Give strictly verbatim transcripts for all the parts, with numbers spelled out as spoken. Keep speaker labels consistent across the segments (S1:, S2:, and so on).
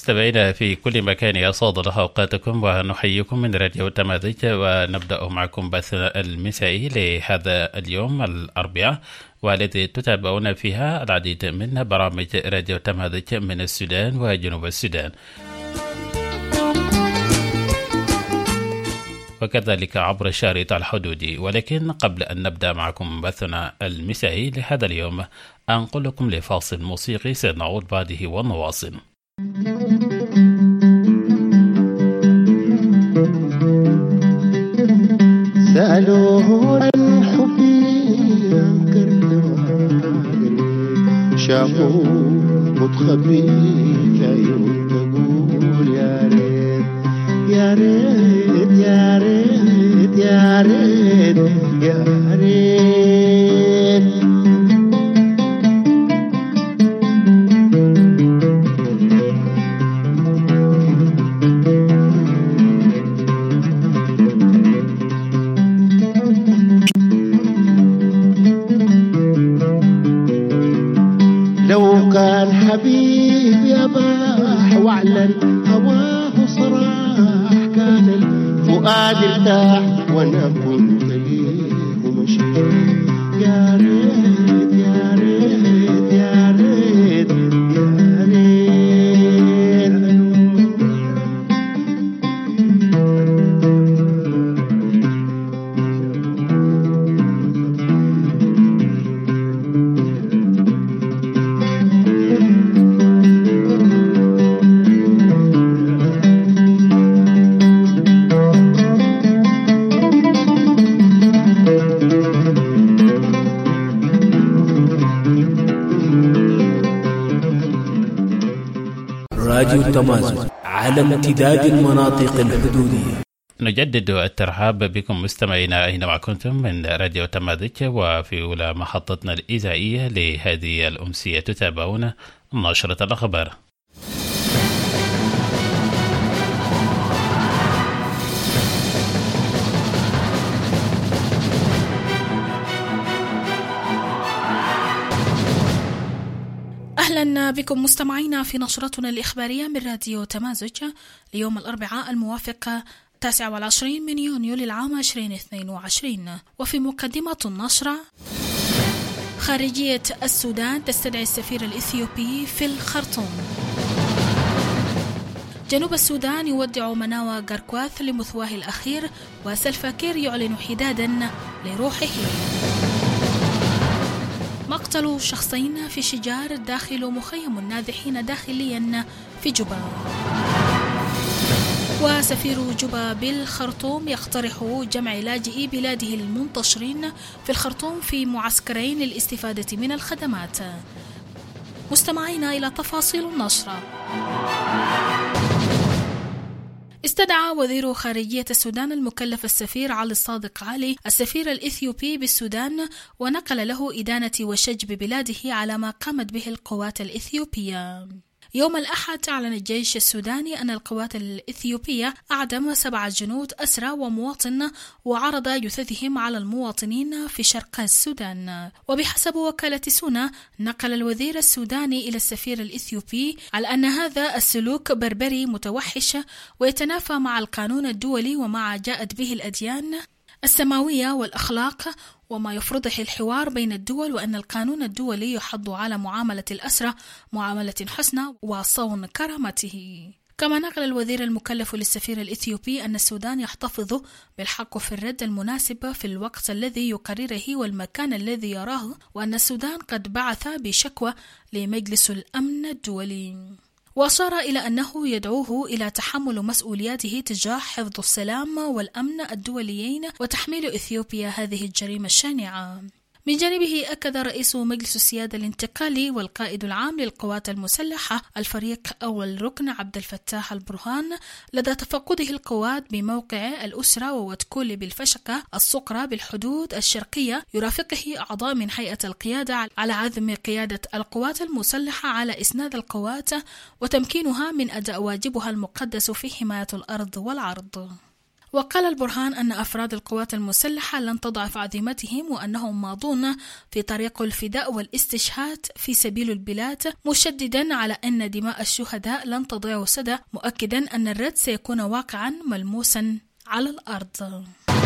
S1: مستمعينا في كل مكان يسعد الله أوقاتكم ونحييكم من راديو تمازج، ونبدأ معكم بثنا المسائي لهذا اليوم الأربعاء، والذي تتابعون فيها العديد من برامج راديو تمازج من السودان وجنوب السودان، وكذلك عبر الشريط الحدودي. ولكن قبل أن نبدأ معكم بثنا المسائي لهذا اليوم أنقل لكم لفاصل موسيقي سنعود بعده ونواصل.
S2: سألوه عن حبي أنكرت شافوا متخبي في عيون تقول يا ريت يا ريت يا ريت يا ريت يا ريت. لو كان حبيب يباح واعلن هواه صراح، كان الفؤاد ارتاح وانا كنت ليه ومشيت. يا ريت يا ريت يا ريت يا ريت.
S3: راديو تمازج على امتداد المناطق الحدودية.
S1: نجدد الترحاب بكم مستمعينا أينما كنتم من راديو تمازج، وفي أولى محطتنا الإذاعية لهذه الأمسية تتابعون نشرة الأخبار.
S4: أهلا بكم مستمعينا في نشرتنا الإخبارية من راديو تمازج ليوم الأربعاء الموافق تاسع والعشرين من يونيو للعام عشرين اثنين وعشرين. وفي مقدمة النشرة: خارجية السودان تستدعي السفير الإثيوبي في الخرطوم. جنوب السودان يودع مناوى غاركواث لمثواه الأخير، وسلفا كير يعلن حدادا لروحه. مقتل شخصين في شجار داخل مخيم النازحين داخليا في جوبا. وسفير جوبا بالخرطوم يقترح جمع لاجئي بلاده المنتشرين في الخرطوم في معسكرين للاستفادة من الخدمات. مستمعين إلى تفاصيل النشرة. استدعى وزير خارجية السودان المكلف السفير علي الصادق علي السفير الإثيوبي بالسودان، ونقل له إدانة وشجب بلاده على ما قامت به القوات الإثيوبية. يوم الأحد أعلن الجيش السوداني أن القوات الإثيوبية أعدم سبعة جنود أسرى ومواطن وعرض جثثهم على المواطنين في شرق السودان. وبحسب وكالة سونا نقل الوزير السوداني إلى السفير الإثيوبي على أن هذا السلوك بربري متوحش ويتنافى مع القانون الدولي وما جاءت به الأديان السماوية والأخلاق وما يفرضه الحوار بين الدول، وأن القانون الدولي يحض على معاملة الأسرى معاملة حسنى وصون كرامته. كما نقل الوزير المكلف للسفير الإثيوبي أن السودان يحتفظ بالحق في الرد المناسب في الوقت الذي يقرره والمكان الذي يراه، وأن السودان قد بعث بشكوى لمجلس الأمن الدولي. وأشار إلى أنه يدعوه إلى تحمل مسؤولياته تجاه حفظ السلام والأمن الدوليين وتحميل إثيوبيا هذه الجريمة الشانعة. من جانبه أكد رئيس مجلس السيادة الانتقالي والقائد العام للقوات المسلحة الفريق أول ركن عبد الفتاح البرهان لدى تفقده القوات بموقع الأسرة ووتكول بالفشقة الصقرى بالحدود الشرقية، يرافقه أعضاء من هيئة القيادة على عزم قيادة القوات المسلحة على إسناد القوات وتمكينها من أداء واجبها المقدس في حماية الأرض والعرض. وقال البرهان أن أفراد القوات المسلحة لن تضعف عزيمتهم وأنهم ماضون في طريق الفداء والاستشهاد في سبيل البلاد، مشددا على أن دماء الشهداء لن تضيع سدى، مؤكدا أن الرد سيكون واقعا ملموسا على الأرض.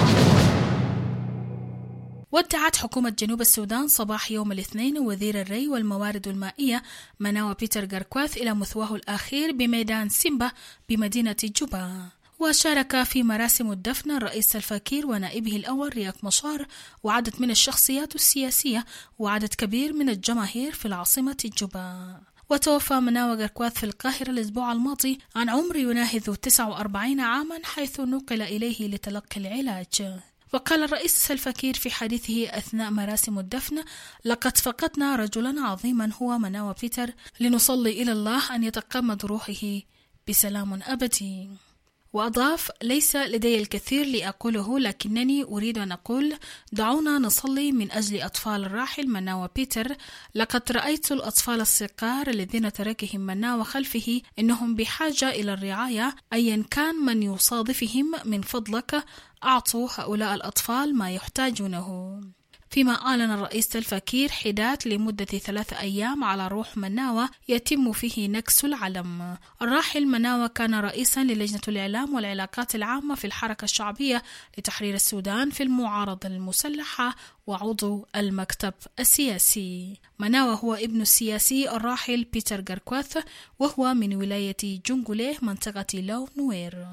S4: ودعت حكومة جنوب السودان صباح يوم الاثنين وزير الري والموارد المائية مناوى بيتر غاركواث إلى مثواه الأخير بميدان سيمبا بمدينة جوبا. وشارك في مراسم الدفن الرئيس سلفا كير ونائبه الأول رياك مشار وعدد من الشخصيات السياسية وعدد كبير من الجماهير في العاصمة جوبا. وتوفى مناوى غاركواث في القاهرة الأسبوع الماضي عن عمر يناهز تسعة وأربعين عاما، حيث نقل إليه لتلقي العلاج. وقال الرئيس سلفا كير في حديثه أثناء مراسم الدفن: لقد فقدنا رجلا عظيما هو مناوى بيتر، لنصلي إلى الله أن يتقمد روحه بسلام أبدي. وأضاف: ليس لدي الكثير لأقوله، لكنني أريد أن أقول دعونا نصلي من أجل أطفال الراحل مناوى بيتر. لقد رأيت الأطفال الصغار الذين تركهم مناوى خلفه، إنهم بحاجة إلى الرعاية أيا كان من يصادفهم، من فضلك أعطوا هؤلاء الأطفال ما يحتاجونه. فيما أعلن الرئيس سلفا كير حداد لمدة ثلاثة أيام على روح مناوى يتم فيه نكس العلم. الراحل مناوى كان رئيسا للجنة الإعلام والعلاقات العامة في الحركة الشعبية لتحرير السودان في المعارضة المسلحة وعضو المكتب السياسي. مناوى هو ابن السياسي الراحل بيتر غاركواث، وهو من ولاية جونغوليه منطقة لو نوير.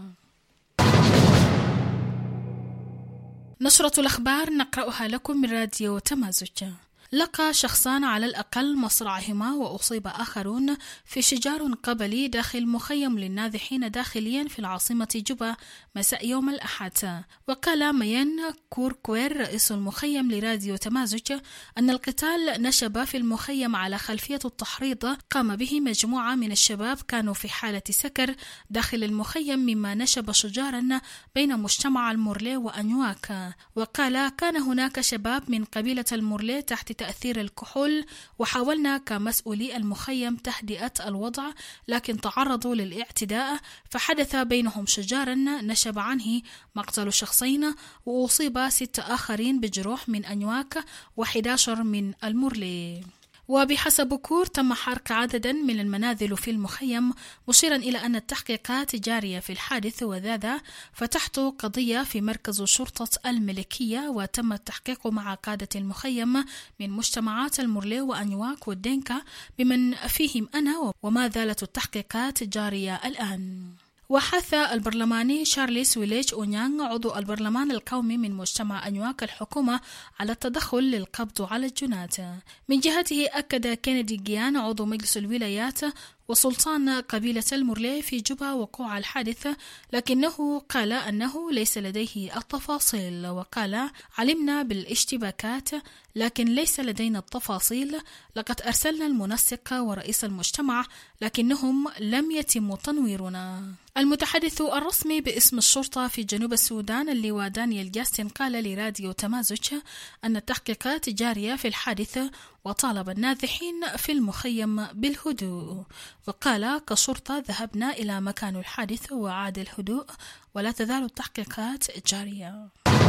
S4: نشرة الأخبار نقرأها لكم من راديو تمازج. لقى شخصان على الأقل مصرعهما وأصيب آخرون في شجار قبلي داخل مخيم للنازحين داخليا في العاصمة جوبا مساء يوم الأحد. وقال ميان كوركوير رئيس المخيم لراديو تمازج أن القتال نشب في المخيم على خلفية التحريض قام به مجموعة من الشباب كانوا في حالة سكر داخل المخيم، مما نشب شجارا بين مجتمع المورلي وأنيواك. وقال كان هناك شباب من قبيلة المورلي تحت تأثير الكحول، وحاولنا كمسؤولي المخيم تهدئة الوضع، لكن تعرضوا للاعتداء فحدث بينهم شجار نشب عنه مقتل شخصين، وأصيب ست آخرين بجروح من أنيواك وأحد عشر من المورلي. وبحسب كور تم حرق عددا من المنازل في المخيم، مشيرا إلى أن التحقيقات جارية في الحادث. وذا فتحت قضية في مركز شرطة الملكية، وتم التحقيق مع قادة المخيم من مجتمعات المورلي وأنيواك والدينكا بمن فيهم أنا، وما زالت التحقيقات جارية الآن. وحث البرلماني شارليس ويليج أونيانغ عضو البرلمان القومي من مجتمع أنيواك الحكومة على التدخل للقبض على الجنات. من جهته أكد كينيدي جيان عضو مجلس الولايات وسلطان قبيلة المورلي في جوبا وقوع الحادث، لكنه قال أنه ليس لديه التفاصيل. وقال علمنا بالاشتباكات لكن ليس لدينا التفاصيل. لقد أرسلنا المنسق ورئيس المجتمع لكنهم لم يتم تنويرنا. المتحدث الرسمي باسم الشرطة في جنوب السودان اللواء دانيال جاستن قال لراديو تمازج أن التحقيقات جارية في الحادث، وطالب النازحين في المخيم بالهدوء. وقال كشرطة ذهبنا إلى مكان الحادث وعاد الهدوء، ولا تزال التحقيقات جارية.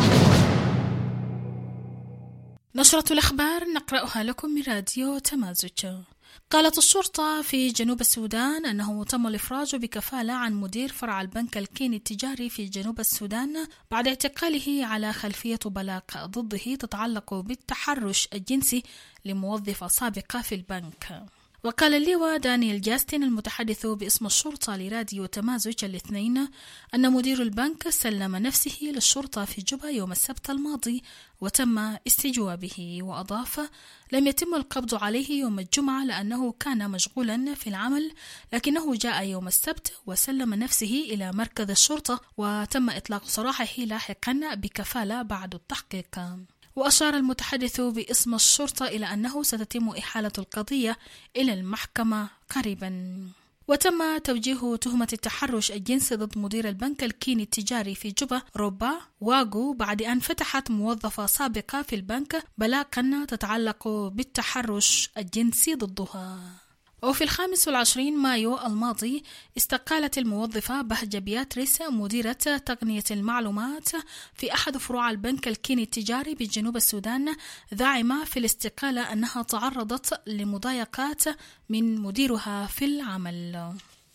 S4: نشرة الأخبار نقرأها لكم من راديو تمازج. قالت الشرطة في جنوب السودان أنه تم الإفراج بكفالة عن مدير فرع البنك الكيني التجاري في جنوب السودان بعد اعتقاله على خلفية بلاغ ضده تتعلق بالتحرش الجنسي لموظفة سابقة في البنك. وقال اللواء دانيال جاستن المتحدث باسم الشرطة لراديو تمازج الاثنين أن مدير البنك سلم نفسه للشرطة في جوبا يوم السبت الماضي وتم استجوابه. وأضاف لم يتم القبض عليه يوم الجمعة لأنه كان مشغولا في العمل، لكنه جاء يوم السبت وسلم نفسه إلى مركز الشرطة وتم إطلاق سراحه لاحقا بكفالة بعد التحقيق. وأشار المتحدث باسم الشرطة إلى أنه ستتم إحالة القضية إلى المحكمة قريبا. وتم توجيه تهمة التحرش الجنسي ضد مدير البنك الكيني التجاري في جوبا روبا واغو بعد أن فتحت موظفة سابقة في البنك بلاغا تتعلق بالتحرش الجنسي ضدها. وفي الخامس والعشرين مايو الماضي استقالت الموظفة بهجة بياتريس مديرة تقنية المعلومات في أحد فروع البنك الكيني التجاري بجنوب السودان، داعمة في الاستقالة أنها تعرضت لمضايقات من مديرها في العمل.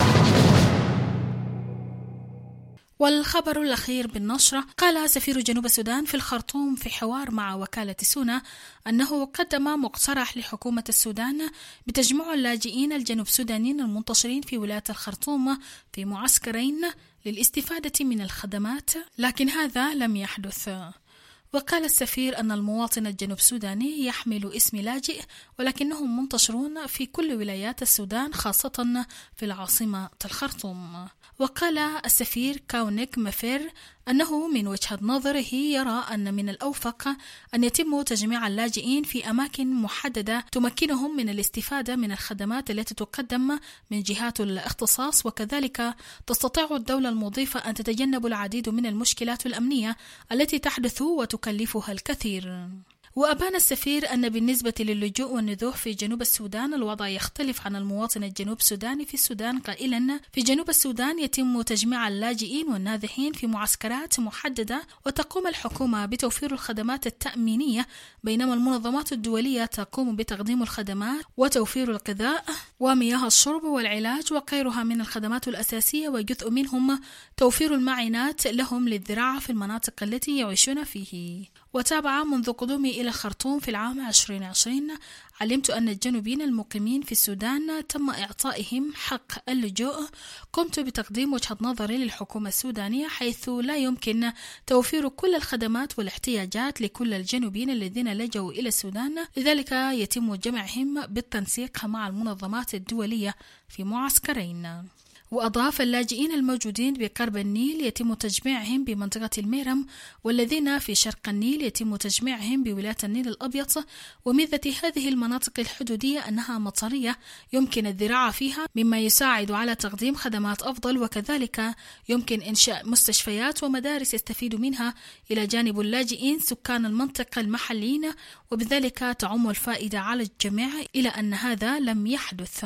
S4: والخبر الأخير بالنشرة، قال سفير جنوب السودان في الخرطوم في حوار مع وكالة سونا أنه قدم مقترح لحكومة السودان بتجميع اللاجئين الجنوب سودانيين المنتشرين في ولاية الخرطوم في معسكرين للاستفادة من الخدمات، لكن هذا لم يحدث. وقال السفير أن المواطن الجنوب سوداني يحمل اسم لاجئ ولكنهم منتشرون في كل ولايات السودان خاصة في العاصمة الخرطوم. وقال السفير كاونيك مفير أنه من وجهة نظره يرى أن من الأوفق أن يتم تجميع اللاجئين في أماكن محددة تمكنهم من الاستفادة من الخدمات التي تقدم من جهات الاختصاص، وكذلك تستطيع الدولة المضيفة أن تتجنب العديد من المشكلات الأمنية التي تحدث وتكلفها الكثير. وأبان السفير أن بالنسبة للجوء والنزوح في جنوب السودان الوضع يختلف عن المواطن الجنوب سوداني في السودان، قائلا في جنوب السودان يتم تجميع اللاجئين والنازحين في معسكرات محددة وتقوم الحكومة بتوفير الخدمات التأمينية، بينما المنظمات الدولية تقوم بتقديم الخدمات وتوفير الغذاء ومياه الشرب والعلاج وغيرها من الخدمات الأساسية، وجزء منهم توفير المعينات لهم للزراعة في المناطق التي يعيشون فيه. وتابع منذ قدومي إلى الخرطوم في العام ألفين وعشرين علمت أن الجنوبيين المقيمين في السودان تم إعطائهم حق اللجوء. قمت بتقديم وجهة نظري للحكومة السودانية حيث لا يمكن توفير كل الخدمات والاحتياجات لكل الجنوبيين الذين لجوا إلى السودان، لذلك يتم جمعهم بالتنسيق مع المنظمات الدولية في معسكرين. وأضاف اللاجئين الموجودين بقرب النيل يتم تجميعهم بمنطقة الميرم، والذين في شرق النيل يتم تجميعهم بولاية النيل الأبيض. وميزة هذه المناطق الحدودية أنها مطرية يمكن الزراعة فيها، مما يساعد على تقديم خدمات أفضل، وكذلك يمكن إنشاء مستشفيات ومدارس يستفيد منها إلى جانب اللاجئين سكان المنطقة المحليين، وبذلك تعم الفائدة على الجميع، إلى أن هذا لم يحدث.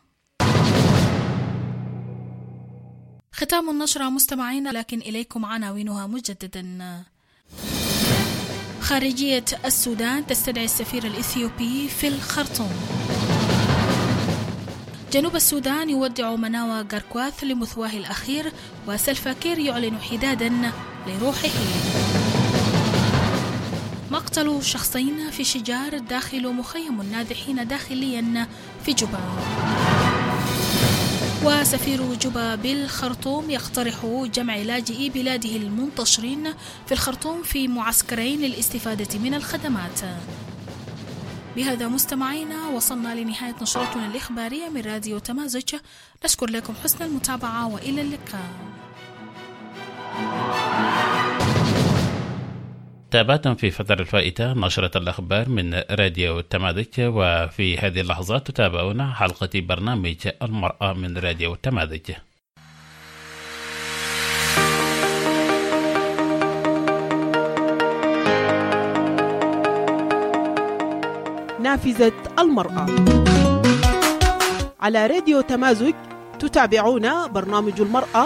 S4: ختام النشرة مستمعين، لكن إليكم عناوينها مجددا. خارجية السودان تستدعي السفير الإثيوبي في الخرطوم. جنوب السودان يودع مناوى غاركواث لمثواه الأخير، وسلفا كير يعلن حدادا لروحه. مقتل شخصين في شجار داخل مخيم النازحين داخليا في جوبا. وسفير جوبا بالخرطوم يقترح جمع لاجئي بلاده المنتشرين في الخرطوم في معسكرين للاستفادة من الخدمات. بهذا مستمعينا وصلنا لنهاية نشرتنا الإخبارية من راديو تمازج. نشكر لكم حسن المتابعة وإلى اللقاء.
S1: تابعتم في فترة الفائتة نشرة الأخبار من راديو تمازج، وفي هذه اللحظات تتابعون حلقة برنامج المرأة من راديو تمازج.
S5: نافذة المرأة على راديو تمازج. تتابعون برنامج المرأة،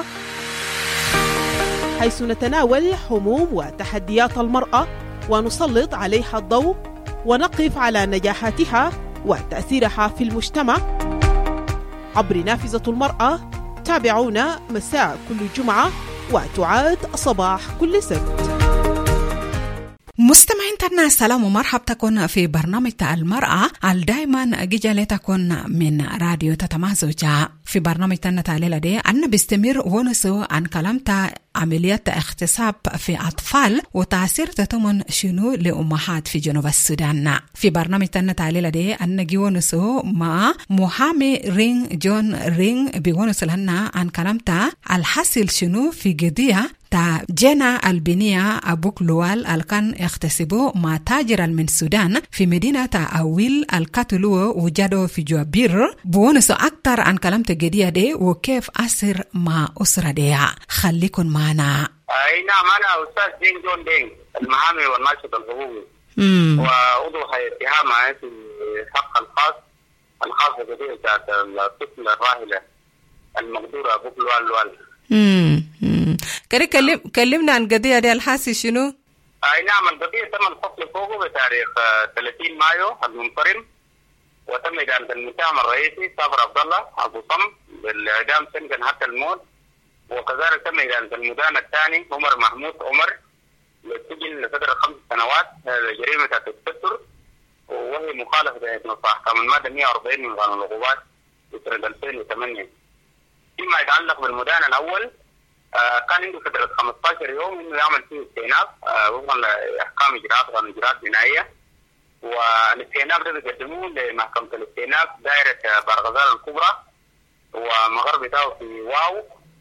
S5: حيث نتناول هموم وتحديات المرأة ونسلط عليها الضوء ونقف على نجاحاتها وتأثيرها في المجتمع عبر نافذة المرأة. تابعونا مساء كل جمعة وتعاد صباح كل سبت.
S6: مستمعين ترنا السلام ومرحبتكم في برنامج المرأة على دايما جيجالتكم من راديو تتمازج. في برنامج تنا تعليل دي أنا بيستمر ونسو عن كلامتا عمليات اغتصاب في أطفال وتأثير تتمن شنو لأمهات في جنوب السودان. في برنامج تنا تعليل دي أنا جيونسو مع محامي رين جون رين بيونسو لنا عن كلامتا الحاصل شنو في قضية تا جينا البنية أبوك لوال الكان يغتصبوا مع تاجر من السودان في مدينة أويل الكاتلو وجادو في جوابير. بونسو أكتر عن كلام تجديد دي وكيف أثر مع أسرة دي. خليكن معنا.
S7: أي نعم، أنا أستاذ دين جون دين المحامي والناشط الحقوقي وعضو هيئة اتهام في الحق الخاص الخاص في قضية بتاعت الطفلة الراهلة المقدورة أبو لوال لوال.
S6: امم كريم كلم كلمنا عن القضية دي الحاسي شنو؟
S7: أي نعم القضية تم الفصل فوقه بتاريخ ثلاثين مايو المنصرم، وتم إدانة المتهم الرئيسي صابر عبد الله أبو صم بالإعدام سجن حتى الموت، وكذلك تم إدانة المدان الثاني عمر محمود عمر للسجن لفترة خمس سنوات جريمة التستر، وهي مخالفة نص أحكام المادة مئة وأربعين من قانون العقوبات لسنة ألفين وثمانية. فيما يتعلق بالمدان الأول آه كان عنده فترة خمسة عشر يوم إنه يعمل فيه استئناف آه وفقا لأحكام إجراءات قانون إجراءات جنائية، والاستئناف ده بيقدموه لمحكمة الاستئناف دائرة بارغزال الكبرى ومغرب بتاعه في واو.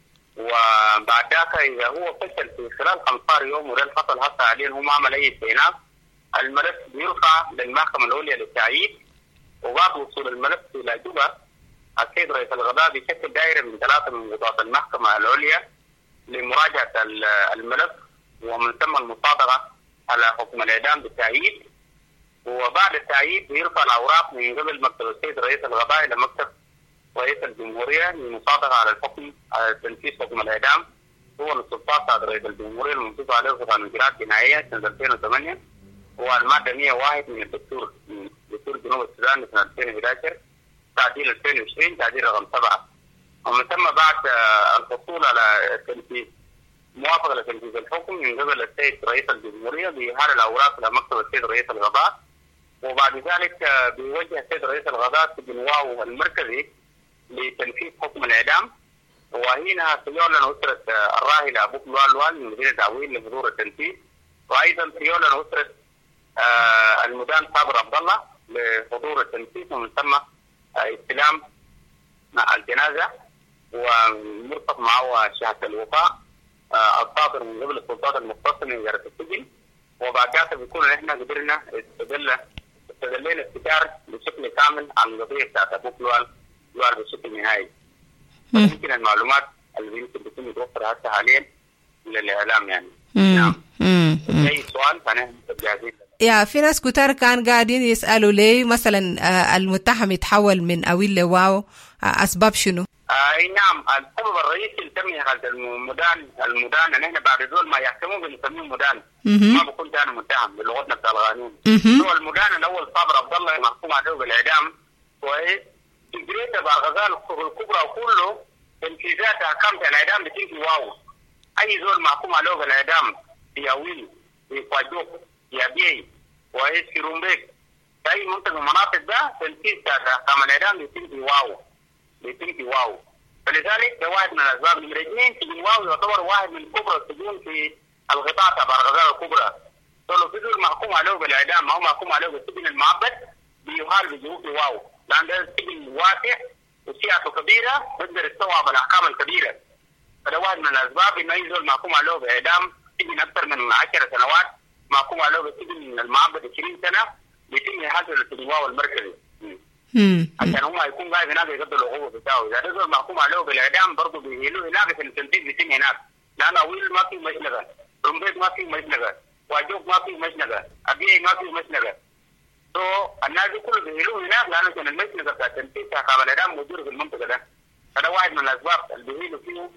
S7: وبعد ذاك إذا هو فشل في خلال خمسة عشر يوم وده الفصل حتى عليه هو ما عمل أي استئناف، الملف بيرفع للمحكمة العليا للتعيين، وبعد وصول الملف إلى جوبا السيد رئيس القضاء بيشكل دائرة من ثلاثة من قضاة المحكمة العليا لمراجعة الملف ومن ثم المصادقة على حكم الإعدام بالتعيين. وبعد التعيين بيرفع الأوراق من قبل مكتب السيد رئيس القضاء إلى مكتب رئيس الجمهورية للمصادقة على الحكم على تنفيذ حكم الإعدام. هو السلطات بتاعت رئيس الجمهورية المنصوص عليه في قانون الإجراءات الجنائية سنة ألفين وثمانية والمادة مئة وواحد من الدستور دستور جنوب السودان لسنة ألفين وأحد عشر تعديل ألفين وعشرين تعديل رقم سبعة. ومن ثم بعد الحصول على تنفيذ موافقة لتنفيذ الحكم من قبل السيد رئيس الجمهورية بإحالة الأوراق إلى مكتب السيد رئيس القضاء، وبعد ذلك بيوجه السيد رئيس القضاء سجن واو المركزي لتنفيذ حكم الإعدام. وهنا سيعلن أسرة الراهلة أبو لوال لوال من مدينة دعوين لحضور التنفيذ، وأيضا سيعلن أسرة المدان صابر عبد الله لحضور التنفيذ، ومن ثم استلام الجنازة ومرتبط معه شهادة الوفاء الصادر من قبل السلطات المختصة من إدارة السجن. وبعد ذلك بيكون احنا قدرنا استدل استدلينا استشار بشكل كامل عن القضية بتاعت أبو لوال لوال بشكل نهائي. يمكن المعلومات اللي يمكن تكون متوفرة هسه حاليا للإعلام يعني. نعم. أي سؤال فأنا جاهزين.
S6: يا في ناس كتار كان قاعدين يسألوا ليه مثلا المتهم يتحول من أويل لواو، أسباب شنو؟
S7: اي نعم السبب الرئيسي لتسمية هذا المدان المدان ان احنا بعد دول ما يحكمون بنسميه مدان، ما بكون ثاني متهم بلغتنا بتاع القانون. هو المدان الاول صابر عبد الله محكوم عليه بالاعدام، كويس تجريته بارغزال الكبرى وكله تنفيذات احكام الاعدام بتيجي واو. اي زول محكوم عليه بالاعدام في اويل في فاجوك في ابيي كويس في رومبيك في اي منطقه من المناطق ده تنفيذ احكام الاعدام بتيجي واو بيتم في واو. فلذلك ده واحد من الاسباب. نمرة اثنين سجن واو يعتبر واحد من كبرى السجون في الغطاء تبع بارغزال الكبرى. لو في دول محكوم عليه بالاعدام ما هو محكوم عليه بالسجن المعبد بيحال بجوه في واو، لان ده سجن واسع وسعته كبيره بيقدر يستوعب الاحكام الكبيره. فده واحد من الاسباب انه اي زول محكوم عليه باعدام سجن اكثر من عشر سنوات محكوم عليه بالسجن المعبد عشرين سنه بيتم احالته للسجن واو المركزي. عشان هم يكون قاعد هناك يقدر العقوبة بتاعه. إذا نزل محكوم عليه بالإعدام برضه بيهيلوه هناك في التنفيذ بيتم هناك، لأن أويل ما فيه مشنقة، رمبيت ما فيه مشنقة، واجوك ما فيه مشنقة، أبيعي ما فيه مشنقة. تو الناس دي كله بيهيلوه هناك لأنه كان المشنقة بتاع التنفيذ بتاع الإعدام موجود في المنطقة ده. هذا واحد من الأسباب اللي بيهيلوا فيه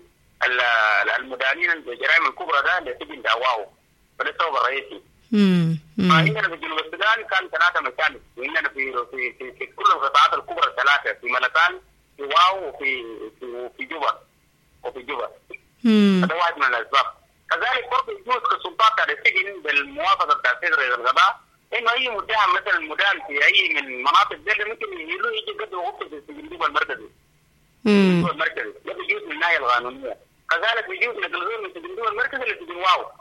S7: المدانين بالجرائم الكبرى ده اللي سجن دعواه، فده السبب الرئيسي. عندنا في جنوب السودان كان ثلاثة مكان، وعندنا في في في, في كل القطاعات الكبرى ثلاثة، في ملكان في واو وفي في, في جوبا وفي جوبا. هذا واحد من الأسباب. كذلك برضه يجوز كسلطات على السجن بالموافقة بتاع السيد رئيس القضاء إنه أي متهم مثلا المدان في أي من المناطق دي ممكن يجيله يجي قد وقته في السجن جوبا المركزي. جوبا المركزي ده بيجوز من الناحية القانونية. كذلك بيجوز نقلهم من سجن جوبا المركزي لسجن واو.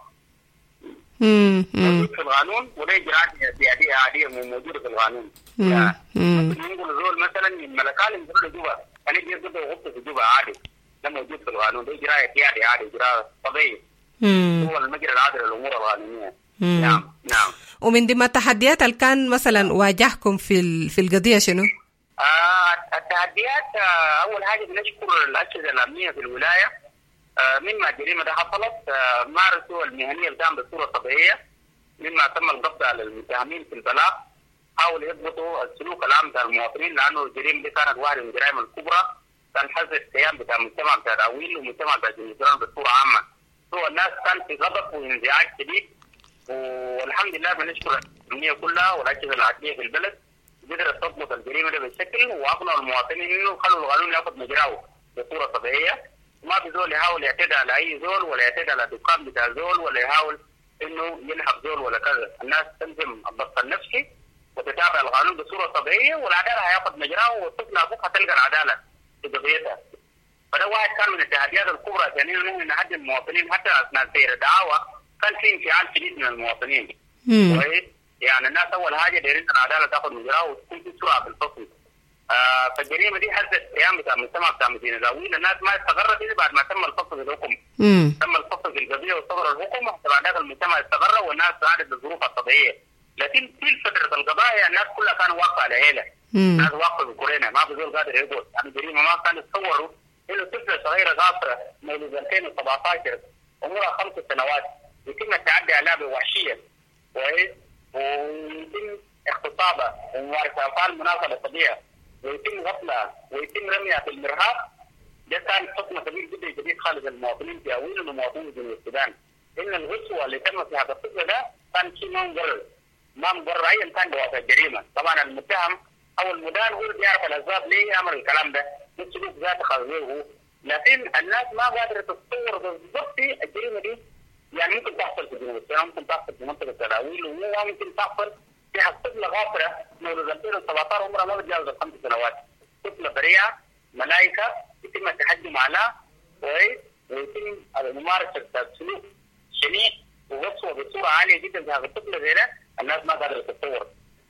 S7: موجود في القانون وده اجراءات سياديه عاديه موجوده في القانون. ممكن نقول زول مثلا من ملكال ينزل له جوبا انا يجي يقدر يغطي في جوبا عادي، ده موجود في القانون، ده اجراء سيادي عادي اجراء طبيعي هو المجرى العادي للامور القانونيه. نعم نعم.
S6: ومن ضمن التحديات اللي كان مثلا واجهكم في في القضيه شنو؟
S7: آه التحديات آه اول حاجه بنشكر الاجهزه الامنيه في الولايه مما الجريمة ده حصلت مارسوا المهنية القام بصورة طبيعية، مما تم القبض على المتهمين في البلاغ حاولوا يضبطوا السلوك العام بتاع المواطنين، لانه الجريمه دي كانت واحده من الجرائم الكبرى، كان حظر القيام بتاع المجتمع بتاع العويل ومجتمع بتاع الجنوب بصوره عامه. هو الناس كان في غضب وانزعاج شديد، والحمد لله بنشكر الامنيه كلها والاجهزه العدليه في البلد قدرت تضبط الجريمه دي بالشكل، واقنعوا المواطنين انه خلوا القانون ياخذ مجراه بصوره طبيعيه، ما في زول يحاول يعتدي على اي زول ولا يعتدي على دكان بتاع زول ولا يحاول انه ينهب زول ولا كذا. الناس تلزم الضبط النفسي وتتابع القانون بصوره طبيعيه، والعداله هياخذ مجراه، والطفل ابوك هتلقى العداله في قضيتها. فده واحد كان من التحديات الكبرى، ثانيا انه نهدي المواطنين حتى اثناء سير الدعاوى كان في انفعال شديد من المواطنين. كويس؟ يعني الناس اول حاجه دايرين العداله تاخذ مجراها وتكون في سرعه في الفصل. آه فالجريمه دي حدث قيام بتاع المجتمع بتاع مدينه زاويل، الناس ما استقرت الا بعد ما تم الفصل في الحكم. مم. تم الفصل في القضيه وصدر الحكم، حتى بعد ذلك المجتمع استقر والناس عادت للظروف الطبيعيه. لكن في فتره القضاء الناس كلها كانوا واقفه على هيله. الناس واقفه بكورينا، ما بزول قادر يقول، يعني الجريمه ما كانوا يتصوروا انه طفله صغيره غافره مولود ألفين وسبعطاشر عمرها خمس سنوات يتم التعدي عليها بوحشيه. كويس؟ ويتم اغتصابها وممارسه افعال مناقضه للطبيعه، ويتم غفلها ويتم رميها في المرهاب. ده كان حكم كبير جدا جديد خالص المواطنين في عويل ومواطنين جنوب السودان. ان الغسوه اللي تم في هذا الطفل ده كان شيء ما مبرر، ما مبرر ايا كان دوافع الجريمه. طبعا المتهم او المدان هو اللي بيعرف الاسباب ليه يعمل الكلام ده، مش سلوك ذاته خاصه، لكن الناس ما قادره تتصور بالضبط الجريمه دي يعني ممكن تحصل في جنوب السودان، ممكن تحصل في منطقه العويل، وممكن تحصل في حق طفله غافره مولود ألفين وسبعطاشر عمرها ما بتجاوز الخمس سنوات، طفله بريئه ملائكه يتم التحجم عليها ويتم ممارسه سلوك شنيع وغصوه بصوره عاليه جدا في هذا الطفل زي ده، الناس ما قادره تتصور.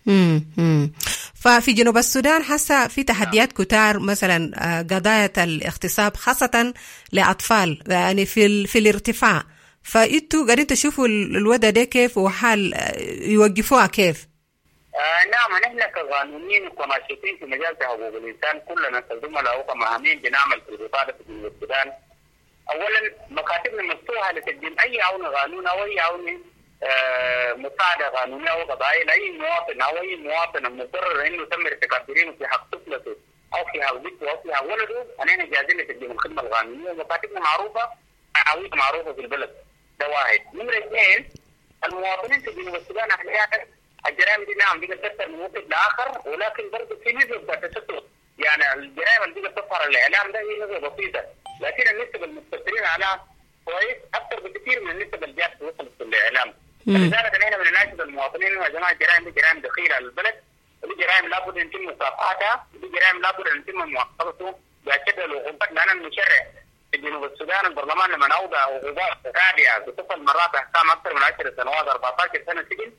S6: امم ففي جنوب السودان حاسه في تحديات كتار، مثلا قضايا الاغتصاب خاصه لاطفال يعني في في الارتفاع، فانتوا قاعدين تشوفوا الوضع ده كيف وحال يوقفوها كيف؟
S7: آه نعم، نحن كقانونيين وكناشطين في مجال حقوق الانسان كلنا كزملاء وكمهامين بنعمل في الوطاده في جنوب السودان. اولا مكاتبنا مفتوحه لتقديم اي عون قانوني او اي عون آه مساعده قانونيه او قضائيه لاي مواطن او اي مواطن مضطر انه تم ارتكاب جريمه في حق طفلته او في حق بنته او في حق ولده، انا جاهزين لتقديم الخدمه القانونيه، ومكاتبنا معروفه عويل معروفه في البلد. ده واحد. نمرة اثنين، المواطنين في جنوب السودان احيانا الجرائم دي نعم بقت تكثر من وقت لاخر، ولكن برضه في نسبه تشتت، يعني الجرائم اللي بقت تظهر الاعلام ده هي نسبه بسيطه، لكن النسبه المستثمرين عليها كويس اكثر بكثير من النسبه اللي جات وصلت في الاعلام. فلذلك احنا بنناشد المواطنين انه يا جماعه الجرائم دي جرائم دخيله للبلد، ودي جرائم لابد ان يتم مكافحتها، ودي جرائم لابد ان يتم مواقفته باشد العقوبات، لان المشرع في جنوب السودان البرلمان لما اوضع عقوبات رادعه بتصل مرات احكام اكثر من عشر سنوات أربعطاشر سنه سجن،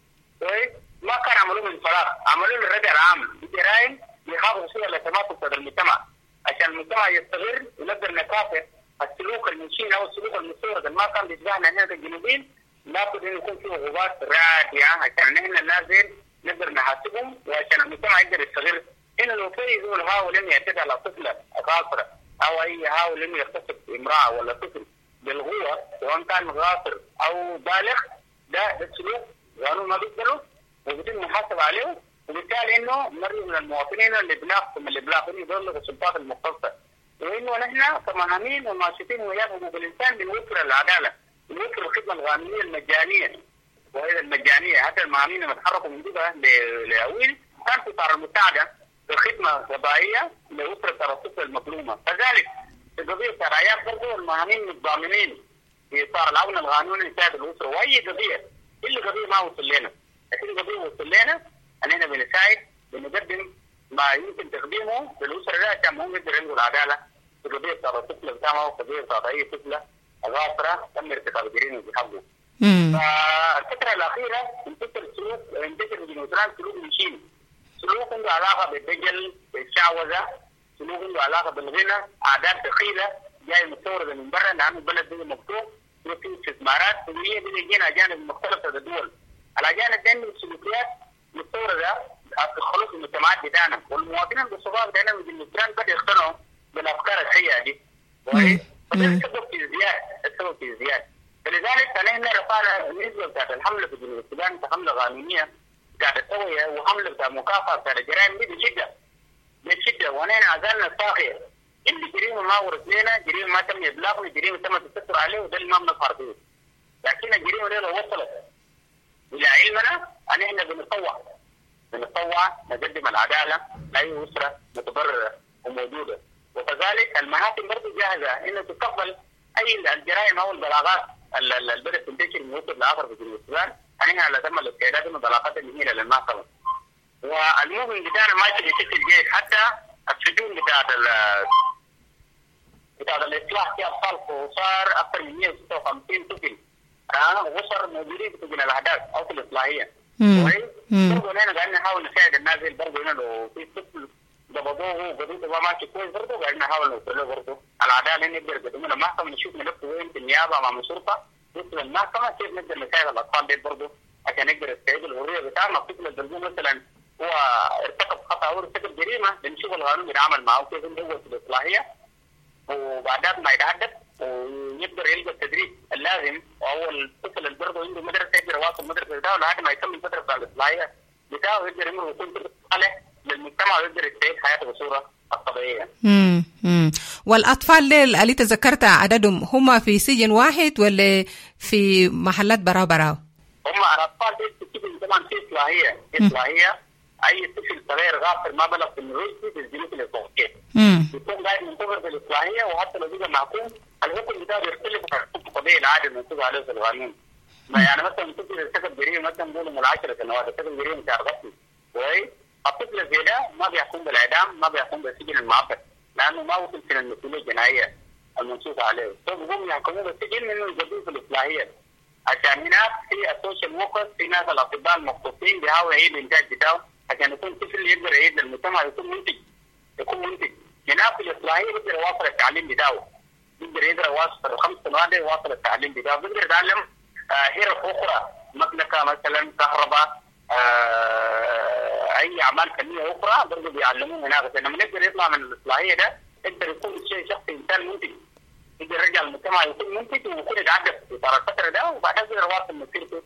S7: ما كان عملوه من فراغ، عملوه للردع العام بجرائم يحافظوا فيها على تماسك المجتمع، عشان المجتمع يستغل ويقدر نكافئ السلوك المشين او السلوك المستورد اللي ما كان بيشبهنا هنا الجنوبيين، لابد انه يكون في عقوبات رادعه عشان نحن لازم نقدر نحاسبهم، وعشان المجتمع يقدر يستغل انه لو في زول هاول انه يعتدي على طفله غافره او اي هاول انه يغتصب امراه ولا طفل بالقوه سواء كان غافر او بالغ، ده السلوك قانون ما بيقبله وبيتم محاسبه عليه، وبالتالي انه نرجو من المواطنين اللي بلاغهم اللي بلاغهم يبلغوا السلطات المختصه، وانه نحن كمهامين وناشطين ويا حقوق الانسان بنوفر العداله، بنوفر الخدمه القانونيه المجانيه، وهي المجانيه حتى المهامين لما تحركوا من جبهه لعويل كان في اطار المساعده بخدمه قضائيه لاسره الطفل المظلومه، كذلك في قضيه الرعايات برضه المهامين متضامنين في اطار العون القانوني لساعد الاسره، واي قضيه الا قضيه ما وصل لنا، لكن قضيه وصل لنا اننا بنساعد بنقدم ما يمكن تقديمه للاسره ده عشان هم يقدروا يلقوا العداله في قضيه بتاعت الطفل بتاعه وقضيه بتاعت اي طفله غافره تم ارتكاب جريمه في حقه. فالفتره الاخيره انتشر سلوك انتشر في جنوب السودان سلوك مشين، سلوك عنده علاقه بالدجل بالشعوذه، سلوك عنده علاقه بالغنى، اعداد دخيله جايه مستورده من برا لانه البلد ده مفتوح وفي استثمارات وهي دي جينا اجانب مختلفه الدول، الاجانب دي من السلوكيات مستورده تخلص المجتمعات بتاعنا، والمواطنين بالصغار بتاعنا من جنوب السودان بدأوا يقتنعوا بالافكار السيئه دي. كويس؟ فده السبب في ازدياد، السبب في ازدياد. فلذلك نحن رفعنا النسبه بتاعت الحمله في جنوب السودان كحمله قانونيه قاعد تسوي وحمله بتاع مكافحه بتاع الجرائم دي بشده بشده، ونحن ازالنا الطاغيه اللي جريمه ما ورث لنا، جريمه ما تم ابلاغنا، جريمه تم التستر عليه، وده اللي ما بنظهر فيه. لكن الجريمه دي لو وصلت الى علمنا ان احنا بنتطوع بنتطوع نقدم العداله لاي اسره متضرره وموجوده، وكذلك المحاكم برضه جاهزه انها تستقبل اي الجرائم او البلاغات اللي بدات تنتشر من وسط لاخر في جنوب السودان. احنا على تم الاستعداد من البلاغات النهائيه للمحكمه. والمهم بتاعنا ماشي بشكل جيد، حتى السجون بتاعت بتاعت الاصلاح في اطفال صار اكثر من مئة وستة وخمسين طفل اه وصار موجودين في سجن الاحداث او في الاصلاحيه. كويس؟ برضه نحن قاعدين نحاول نساعد الناس برضه هنا لو في طفل ضبطوه وقضيته ما ماشي كويس برضه قاعدين نحاول نوصل له برضه العداله، نقدر نقدم له محكمه نشوف ملفه وين في النيابه مع الشرطه نوصل المحكمه كيف نقدر نساعد الاطفال دي برضه عشان نقدر نستعيد الحريه بتاعنا. الطفل الدلجو مثلا هو ارتكب خطا او ارتكب جريمه بنشوف القانون بيتعامل معه كيف اللي هو في الاصلاحيه، وبعدها ما يتحدث ويقدر يلقى التدريب اللازم، او الطفل اللي برضه عنده مدرسه يقدر يواصل المدرسه بتاعه لحد ما يكمل فتره بتاع الاصلاحيه بتاعه، يقدر يمر يكون صالح للمجتمع ويقدر يستعيد حياته بصوره الطبيعيه.
S6: امم امم والاطفال اللي اللي تذكرت عددهم هم في سجن واحد ولا في محلات برا برا؟
S7: هم الاطفال دي بتسجن طبعا في اصلاحيه، في اصلاحيه اي طفل صغير غافر ما بلغ في الرشد في الجنوب الاصلاحيه. امم بيكون قاعد منتظر في الاصلاحيه، وحتى لو بقى محكوم الحكم بتاعه بيختلف عن الحكم الطبيعي العادي المنصوص عليه في القانون. يعني مثلا طفل ارتكب جريمه مثلا نقول من عشر سنوات ارتكب جريمه بتاع غفل، كويس؟ الطفل زي ده ما بيحكم بالاعدام، ما بيحكم بالسجن المؤقت، لانه ما وصل في المسؤوليه الجنائيه المنصوص عليه، فهم يحكموه بالسجن انه يجدوه في الاصلاحيه. عشان هناك في السوشيال وركرز، في ناس الاطباء المختصين بيحاولوا يعيدوا الانتاج بتاعه عشان يكون طفل يقدر يعيد للمجتمع، يكون منتج يكون منتج. هناك في الاصلاحيه يقدر يواصل التعليم بتاعه، يقدر يقدر يواصل الخمس سنوات يواصل التعليم بتاعه، يقدر يتعلم هرف اخرى مكنكه مثلا كهرباء، آه اي اعمال فنيه اخرى برضه بيعلموه هناك. عشان لما يقدر يطلع من الاصلاحيه ده يقدر يكون شيء شخصي انسان منتج، يقدر يرجع المجتمع يكون منتج ويكون يتعدل في اطار الفتره ده، وبعدها يقدر يواصل مسيرته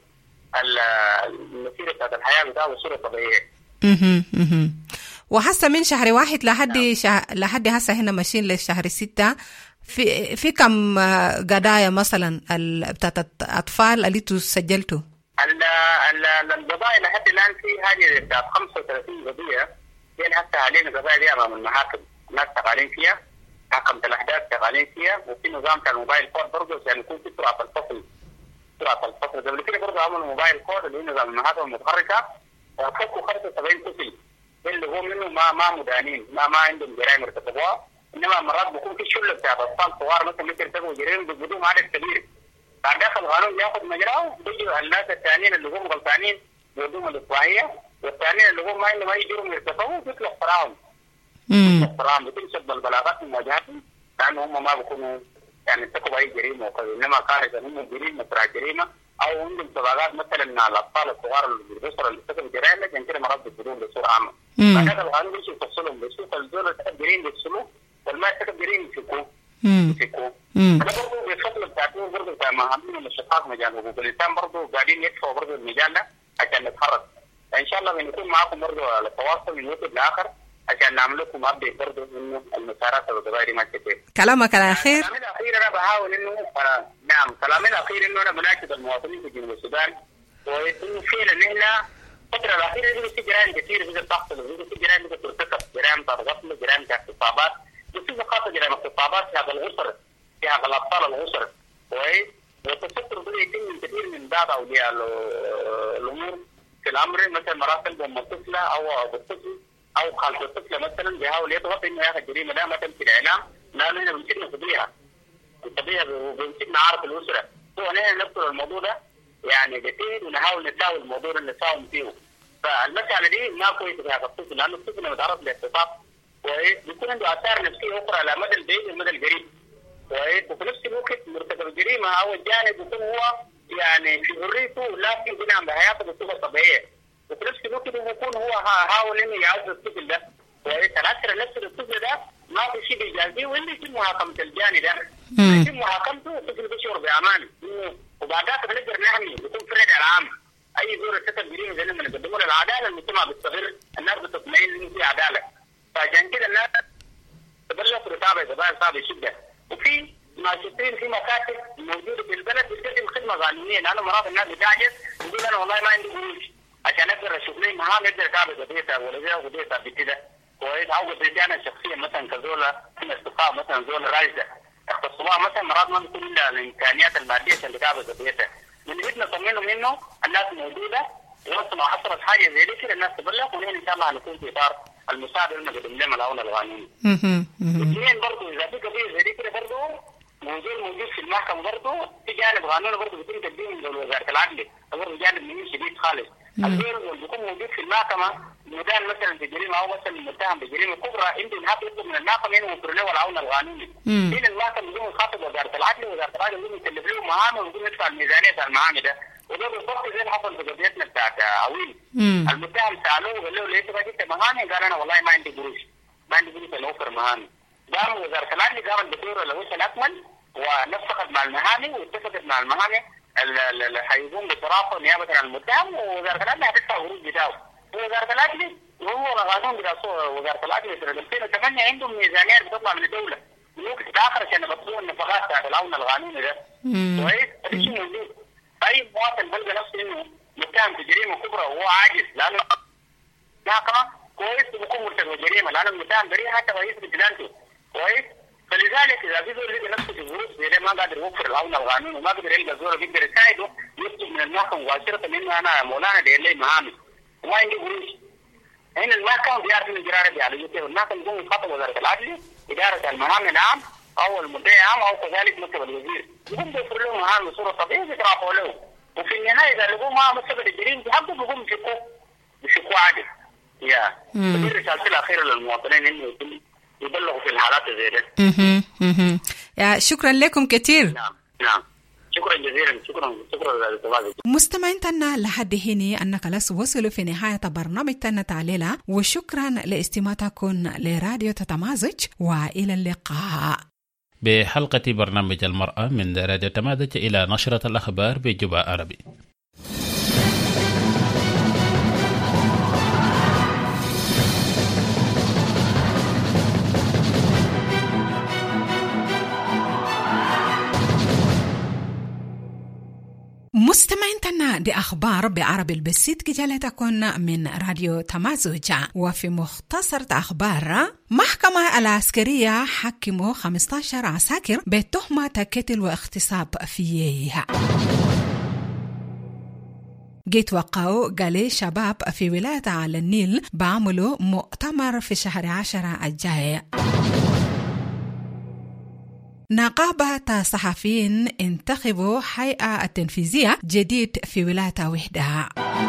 S7: المسيره بتاعت الحياه بتاعه بصوره طبيعيه.
S6: اها اها وحسه من شهر واحد لحد شهر لحد هسه هنا ماشيين للشهر ستة، في في كم قضايا مثلا بتاعت الاطفال اللي سجلتوا؟
S7: القضايا لحد الان في هذه بتاعت خمسة وثلاثين قضيه، يعني حتى علينا القضايا دي امام المحاكم، الناس شغالين فيها، محكمه الاحداث شغالين فيها، وفي نظام بتاع الموبايل كود برضه عشان يكون في سرعه الفصل سرعه الفصل. قبل كده برضه عملوا موبايل كود اللي هو نظام المحاكم المتحركه، وفكوا خمسة وسبعين طفل اللي هو منه ما ما مدانين، ما ما عندهم جرائم ارتكبوها، انما مرات بيكون في شله بتاعت اطفال صغار مثلا ممكن يرتكبوا جرائم بدون عدد كبير. بعد داخل القانون ياخذ مجراه، بيجوا الناس الثانيين اللي هم غلطانين بيودوهم الاصلاحيه، والثانيين اللي هم ما عندهم اي جرم يرتكبوه بيطلق فراهم. بيطلق فراهم بتنشد بالبلاغات مواجهتهم، لانه هم ما بيكونوا يعني ارتكبوا اي جريمه وكذا، انما كانت هم جريمه ترى جريمه او عندهم سباقات مثلا مع الاطفال الصغار اللي بيوصلوا اللي ارتكبوا جرائم، لكن كده مرات بيدخلون بصوره عامه. بعد داخل القانون بيجي يفصلهم، بيشوف الدول ارتكب جريمه بيفصلوه، والما ارتكب جريمه يفكوه. يفكوه. انا برضه بالفضل بتاعتهم برضه بتاع مهمين الاشخاص مجال حقوق الانسان برضه قاعدين يدفعوا برضه المجال ده عشان نتحرك. فان شاء الله بنكون معاكم برضه على تواصل من وقت لاخر عشان نعمل لكم ابديت برضه انه المسارات والقضايا دي ماشيه كيف.
S6: كلامك الاخير.
S7: كلامي الاخير انا بحاول انه آه نعم كلامي الاخير انه انا بناشد المواطنين في جنوب السودان، وانه فعلا احنا الفتره الاخيره دي في جرائم كثير بقت تحصل، في جرائم بقت ترتكب، جرائم غفله، جرائم اغتصابات، بصفه خاصه جرائم اغتصابات في هذا الاسر، في هذا الاطفال الاسر، كويس؟ والتستر بدا يتم من كثير من بعض اولياء الامور في الامر، مثلا مرات تلقى الطفله او الطفل او خالة الطفله مثلا بيحاول يضغط انه ياخذ الجريمه ده مثلا في الاعلام، لانه هنا بنسيبنا فضيحه، الطبيعه بنسيبنا عارف الاسره، هو نحن نذكر الموضوع ده يعني كثير ونحاول نساوي الموضوع اللي نساوم فيه. فالمساله دي ما كويسه في هذا الطفل، لانه الطفل لما يتعرض لاغتصاب كويس بيكون عنده اثار نفسيه اخرى على مدى البعيد والمدى القريب، كويس؟ وفي نفس الوقت مرتكب الجريمه او الجانب يكون هو يعني في حريته لكن بناء بحياته بصوره طبيعيه، وفي نفس الوقت بيكون هو حاول انه يعزز الطفل ده، كويس؟ الاثر النفسي للطفل ده ما في شيء بيجازيه، واللي يتم محاكمه الجاني ده يتم محاكمته الطفل بيشعر بامان، وبعد ذلك بنقدر نحمي، بيكون في الردع العام، اي زور ارتكب جريمه زي لما نقدموا له العداله المجتمع بيستغر، الناس بتطمئن انه في عداله. فعشان كده الناس تبلغ رتابه زبائن صعبه شده. وفي ناشطين في مكاتب موجوده في البلد بتقدم خدمه قانونيه، لانه مرات الناس بتعجز يقول انا والله ما عندي قروش عشان اقدر اشوف لي مهام اقدر اتابع قضيتها ولا زي قضيتها بكده كويس، او قضيتي انا الشخصيه مثلا كزوله من استقامه مثلا زوله راجده اختصاصها مثلا مرات ما بيكون الا الامكانيات الماديه عشان تتابع قضيتها. من بدنا نطمنه منه الناس موجوده، وقت ما حصلت حاجه زي دي كده الناس تبلغ، ونحن ان شاء الله هنكون في اطار المساعده اللي نقدم لهم العون القانوني. اثنين برضه اذا في قضيه زي دي كده برضه موجود موجود في المحكمه برضه في جانب قانوني برضه بيتم تقديمه لوزاره العدل، برضه جانب مهم شديد خالص. الغير اللي بيكون موجود في المحكمه مدان مثلا في جريمه او مثلا متهم بجريمه كبرى عنده الحق يطلب من المحكمه انه يوفر له العون القانوني. هنا المحكمه بدون يخاطب وزاره العدل، وزاره العدل بدون يكلف له مهام وبدون يدفع الميزانيه بتاع المهام ده. وده بالضبط زي اللي حصل في قضيتنا بتاعت عويل. المتهم سالوه وقال له ليه تبغى جبت مهامي؟ قال انا والله ما عندي قروش، ما عندي قروش انا اوفر مهامي. قام وزاره العدل قامت بدورها الوجه الاكمل ونسقت مع المهامي واتفقت مع المهامي اللي حيقوم بصرافه نيابه عن المتهم، ووزاره العدل هتدفع قروش بتاعه. ووزاره العدل وهو القانون بتاع وزاره العدل سنه ألفين وثمانية عندهم ميزانيات بتطلع من الدوله ممكن تتاخر عشان يغطوا النفقات بتاعت العون القانوني ده. كويس؟ هذا شيء موجود. اي مواطن بلقى نفسه انه متهم في جريمه كبرى وهو عاجز لانه محكمه كويس بيكون مرتكب جريمه، لانه المتهم بريء حتى ما يثبت دلالته. كويس؟ فلذلك اذا في زول لقى نفسه في ظروف زي ما قادر يوفر العون القانوني وما قدر يلقى زول بيقدر يساعده، يطلب من المحكمه مباشره انه انا مولانا داير لي مهامي وما عندي قروش. هنا المحكمه بيعرف ان الجراره دي على يوتيوب، المحكمه يقوم يخاطب وزاره العدل اداره المهام العام او المدعي العام او كذلك مكتب الوزير، يقوم بيوفر له مهام بصوره طبيعيه بيترافعوا له، وفي النهايه اذا لقوا ما مسبب الجريمه بحقه بيقوم بيشكوه بيشكوه عادل. يا دي رسالتي الاخيره للمواطنين انه يبلغوا في الحالات زي ده.
S6: اها يا شكرا لكم كثير.
S7: نعم نعم شكرا جزيلا. شكرا شكرا للتواجد.
S6: مستمعين تنا لحد هنا انك لس وصلوا في نهايه برنامج تنا تعليلا، وشكرا لاستماعتكم لراديو تتمازج، والى اللقاء
S1: بحلقه برنامج المراه من راديو تتمازج الى نشره الاخبار بجبا عربي.
S6: مستمعين تنا دي أخبار بعربي البسيط كجالتكن من راديو تمازوجة. وفي مختصر أخبار، محكمة العسكرية حكموا خمسة عشر عساكر بتهمة قتل واغتصاب فيها. جيت وقعوا قالي شباب في ولاية على النيل بعملوا مؤتمر في شهر عشرة الجاي. نقابة صحفيين انتخبوا هيئة التنفيذية جديد في ولاية وحدها.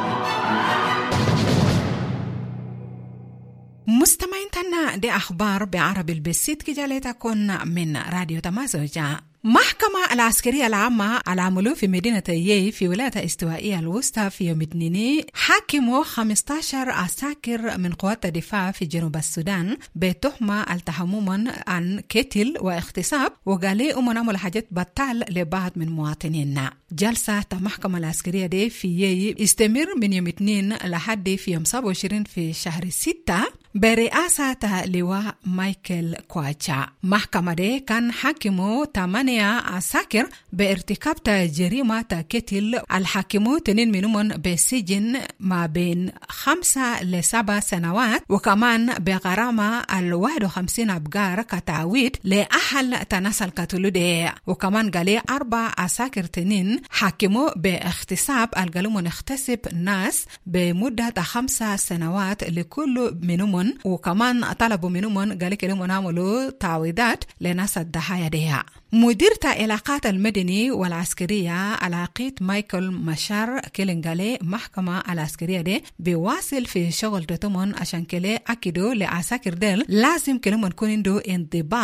S6: مستمعين تنا دي أخبار بعربي البسيط كجالتكن من راديو تمازوجة. محكمة العسكرية العامة العاملة في مدينة يي في ولاية استوائية الوسطى في يوم الاثنين حكموا خمسة عشر عساكر من قوات الدفاع في جنوب السودان بتهمة التهمهم عن قتل واغتصاب، وقالوا منعوا حاجات بطال لبعض من مواطنينا. جلسة المحكمة العسكرية دي في يي استمر من يوم اثنين لحد في يوم سبعة وعشرين في شهر ستة برئاسة لواء مايكل كواتشا. محكمة دي كان حكموا ثمانية عساكر بارتكاب جريمة قتل، الحاكموا تنين منهم بسجن ما بين خمسة لسبع سنوات، وكمان بغرامة الواحد وخمسين أبقار كتعويض لأهل تناس القتل دي. وكمان قالي أربع عساكر تنين حكموا باغتصاب، القالوا نغتصب ناس بمدة خمسة سنوات لكل منهم، وكمان طلبوا منهم قالوا كلهم نعملوا تعويضات لناس الضحايا دي. مدير العلاقات المدني والعسكرية العقيد مايكل مشار كيلنغالي محكمة العسكرية دي بيواصل في شغل تتمون عشان كده أكدوا لعساكر ديل لازم كلهم نكون عنده انضباط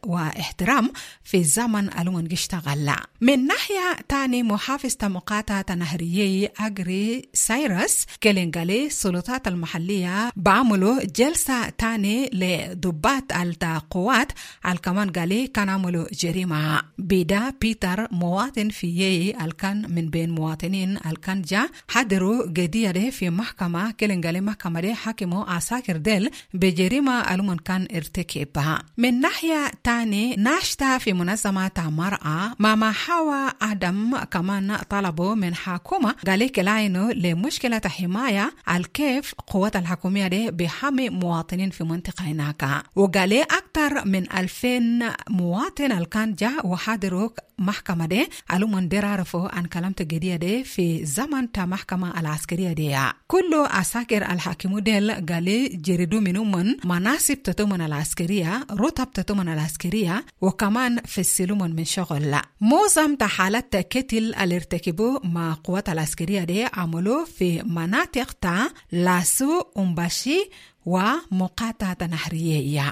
S6: واحترام في الزمن اللي اشتغل. من ناحية تاني محافظة مقاطعة نهرية أجري سايرس كيلينغالي السلطات المحلية بعملوا جلسة تاني لضباط التقوات الكمان قالي كان عملوا جريمة بدا بيتر مواطن في يي الكان من بين مواطنين الكان جا حضروا قضية في محكمة كيلينغالي محكمة دي حكموا عساكر ديل بجريمة ألومن كان ارتكبها. من ناحية تاني ناشطة في منظمة مرأة ماما حوا آدم كمان طلبوا من حكومة قالي كلاينو لمشكلة حماية الكيف قوة الحكومية دي بحمي مواطنين في منطقة هناك. وقالي أكتر من ألفين مواطن الكان جا وحضروا محكمة دي ألومن دير عرفوا عن كلام تجديد دي في زمن تا محكمة العسكرية دي. كل عساكر الحاكمو ديل قالي جردو منو من مناسب تتمن العسكرية رتب تتمن العسكرية وكمان في السلومن من شغل. معظم تحالات كتل الارتكبوا مع قوات العسكرية دي عملوا في مناطق تا لاسو أمباشي ومقاطعة نهرية.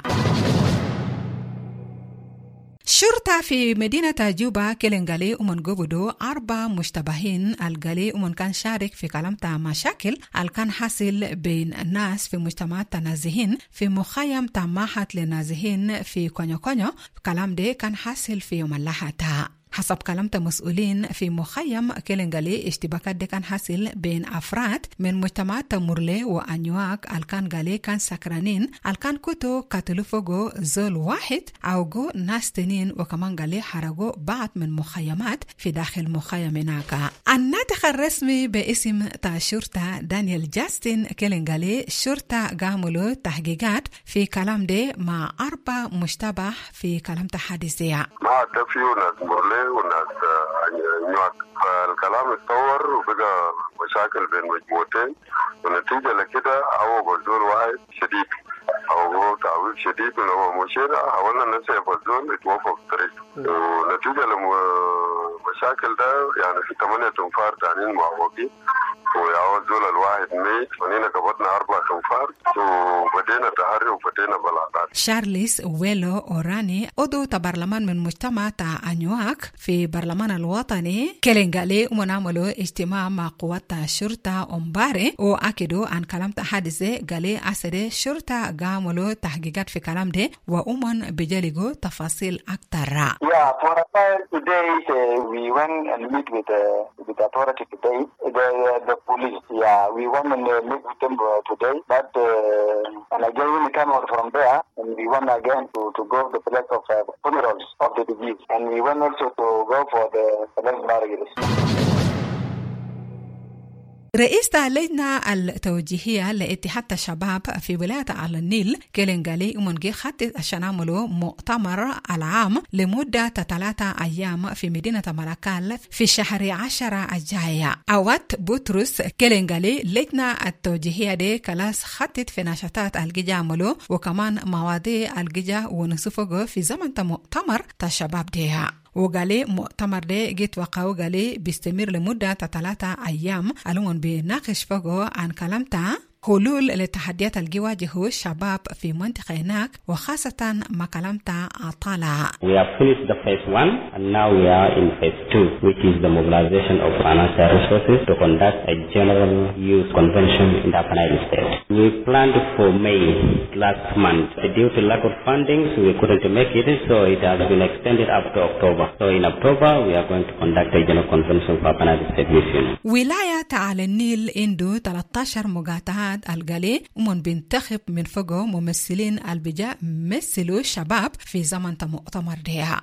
S6: شرطة في مدينة جوبا كيلينغالي ومن قبضوا أربع مشتبهين الغالي ومن كان شارك في كلامتا مشاكل الكان حاصل بين الناس في مجتمعات تنازهين في مخيم تماحت لنازهين في كونيو كونيو. كلام ده كان حاصل في يوم اللحظة. حسب كلام مسؤولين في مخيم كيلينغالي اشتباكات دي كان حاصل بين أفراد من مجتمعات مورلي وأنيواك الكان غالي كان سكرانين الكان كتو قتلوا فوقو زول واحد أو جو ناس تنين وكمان غالي حرقوا بعض من مخيمات في داخل مخيم هناك. الناطق الرسمي باسم تا شرطة دانيال جاستين كيلينغالي شرطة قاملوا تحقيقات في كلام دي مع أربع مشتبه في كلام تحديثية
S8: مع تفيو ناس مورلي وناس نيوك. فالكلام اتطور وبقى مشاكل بين مجموعتين ونتيجة لكده هو بزول واحد شديد أو هو تعويض شديد ونهو مشينا حاولنا نسيب الزول يتوفق الطريق ونتيجة لمشاكل ده يعني في ثمانية تنفار تانيين معوقين ويعوض زول الواحد ميت ونينا قبضنا أربع تنفار وبدينا تحري وبدينا بلاغات.
S6: شارليس ويلو أوراني عضو برلمان من مجتمع تا أنيواك في برلمان الوطني كيلينغالي ومنعملوا اجتماع مع قوات الشرطة أمباري وأكدوا عن كلام تحدثي قالي أسد شرطة قاملوا تحقيقات في كلام ده وأمن بجالجو تفاصيل أكتر.
S9: Yeah, for a while today uh, we went and meet with the uh, with the authority today. The uh, the police, yeah, we went and uh, meet with them uh, today. But uh, and again we come out from there and we went again to to go to the place of uh, funerals of the deceased and we went also to go for the next marriages.
S6: رئيسة اللجنة التوجيهية لاتحاد الشباب في ولاية على النيل كيلينغالي ومنجي خطط عشان عملوا مؤتمر العام لمدة ثلاثة أيام في مدينة مراكال في شهر عشرة الجاية. أوات بطرس كيلينغالي لجنة التوجيهية دي كلاس خطط في نشاطات الجيجة عملوا وكمان مواضيع الجيجة ونصفقوا في زمن مؤتمر الشباب ديها. وقالي مؤتمر ده جيت وقاو قالي بيستمر لمدة ثلاثة أيام ألون بيناقش فوقه عن كلامته حلول للتحديات اللي يواجهه الشباب في منطقة هناك وخاصة ما كلامته عطالة.
S10: We have finished the phase one and now we are in phase two, which is the mobilization of financial resources to conduct a general use convention in the Upper Nile State. We planned for May last month. Due to lack of funding, so we couldn't make it, so it has been extended up to October. So in October, we are going to conduct a general convention for Upper Nile State mission.
S6: ولاية على النيل عنده ثلاثة عشر مقاطعات الجالي ومن بينتخب من فوقه ممثلين البجاء مثلوا الشباب في زمن مؤتمر ديها.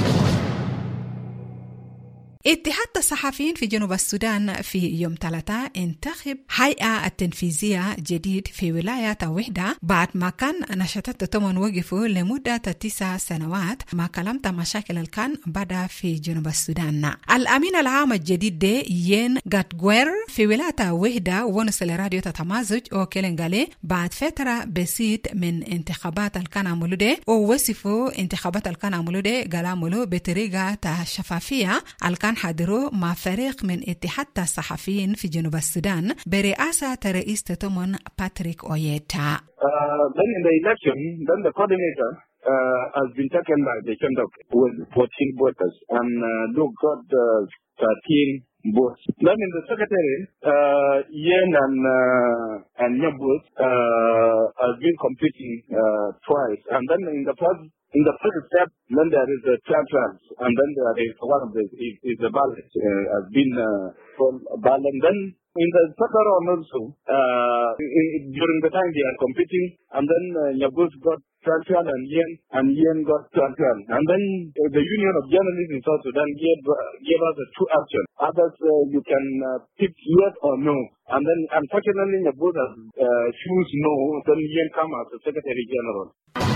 S6: اتحاد الصحفيين في جنوب السودان في يوم ثلاثة انتخب هيئة التنفيذية جديد في ولاية وحدة بعد ما كان نشاطات تمن وقفوا لمدة تسع سنوات ما كلمت مشاكل الكان بدأ في جنوب السودان. الأمين العام الجديد ده ين غاتغوير في ولاية وحدة ونسل راديو تتمازج أو كيلينغالي بعد فترة بسيط من انتخابات الكان عملوا ده ووصفوا انتخابات الكان عملوا ده قال عملوا بطريقة شفافية الكان حضروا مع فريق من اتحاد الصحفيين في جنوب السودان برئاسة رئيس تتمن باتريك أويتا.
S11: Uh, then in the election, then the coordinator uh, has been taken by the Chandok with fourteen voters, and uh, Luke got uh, thirteen votes. Then in the secretary, uh, Yen and uh, and Nyabut uh, has been competing uh, twice, and then in the first in the first step, then there is a transfer, and then there is one of the is, is the ballot uh, has been uh, from ballot. Then in the second round also, uh, in, during the time they are competing, and then uh, Nyabut got transfer and Yen and Yen got transfer, and then uh, the Union of Journalists in South Sudan gave uh, gave us a two option. Others uh, you can uh, pick yes or no, and then unfortunately Nyabut has uh, choose no. Then Yen come as the Secretary General.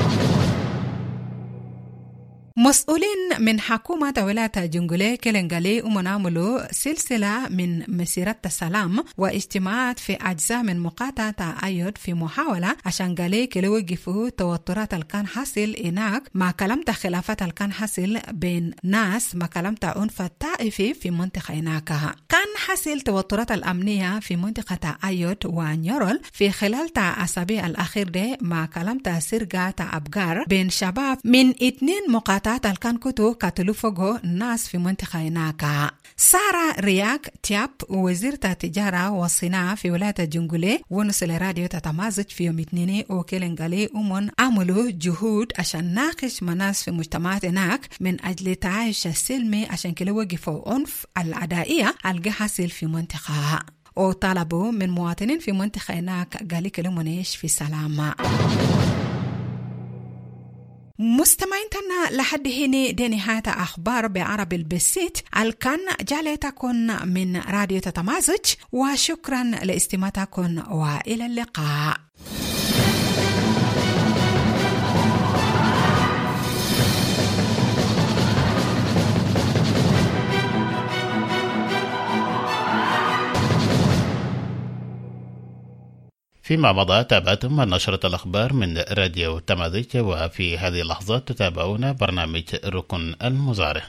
S6: مسؤولين من حكومة ولاية جنجولي كلنجالي ومنعملوا سلسلة من مسيرة السلام واجتماعات في أجزاء من مقاطعة أيود في محاولة عشان قالي كلو يوقفوا توترات الكان حاصل هناك مع كلمة خلافات الكان حاصل بين ناس مع كلمة عنف الطائفي في منطقة هناك. كان حاصل توترات الأمنية في منطقة أيود ونيورل في خلال أسابيع الأخير دي مع كلمة سرقة أبقار بين شباب من اثنين مقاطعة الكان كتو كاتلو فوقو ناس في منطقة هناك. سارة رياك تياب وزيرة التجارة والصناعة في ولاية جنجولي ونسل راديو تتمازج في يوم اثنين وكيلنغالي أمون عملوا جهود عشان ناقش مناس في مجتمعات هناك من أجل تعايش السلمي عشان كلو وقفوا عنف العدائية الجا حاصل في منطقة وطالبوا من مواطنين في منطقة هناك قالي كلو منيش في سلامة. مستمعين تنا لحد هنا دي نهاية أخبار بعربي البسيط الكان جعلتكم من راديو تتمازج وشكرا لاستماعتكم وإلى اللقاء.
S1: فيما مضى تابعتم نشرة الأخبار من راديو تمازيج، وفي هذه اللحظات تتابعون برنامج ركن المزارع.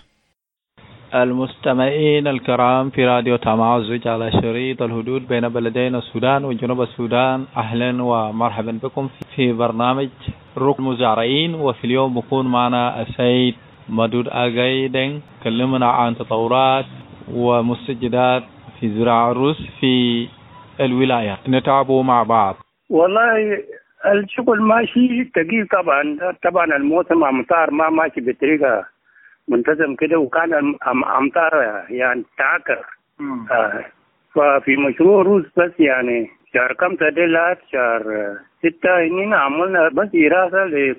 S12: المستمعين الكرام في راديو تمازيج على شريط الحدود بين بلدين السودان وجنوب السودان، أهلا ومرحبا بكم في برنامج ركن المزارعين. وفي اليوم بكون معنا السيد مدود أغايدن كلمنا عن تطورات ومستجدات في زراعة الرز في الولاية. نتابعوا مع بعض.
S13: والله الشغل ماشي تقيل طبعا طبعا الموسم امطار ما ماشي بطريقه منتظم كده، وكان امطار يعني تعكر. آه ففي مشروع روز بس يعني شهر كم تدلات شهر ستة هنا عملنا بس إراسة ل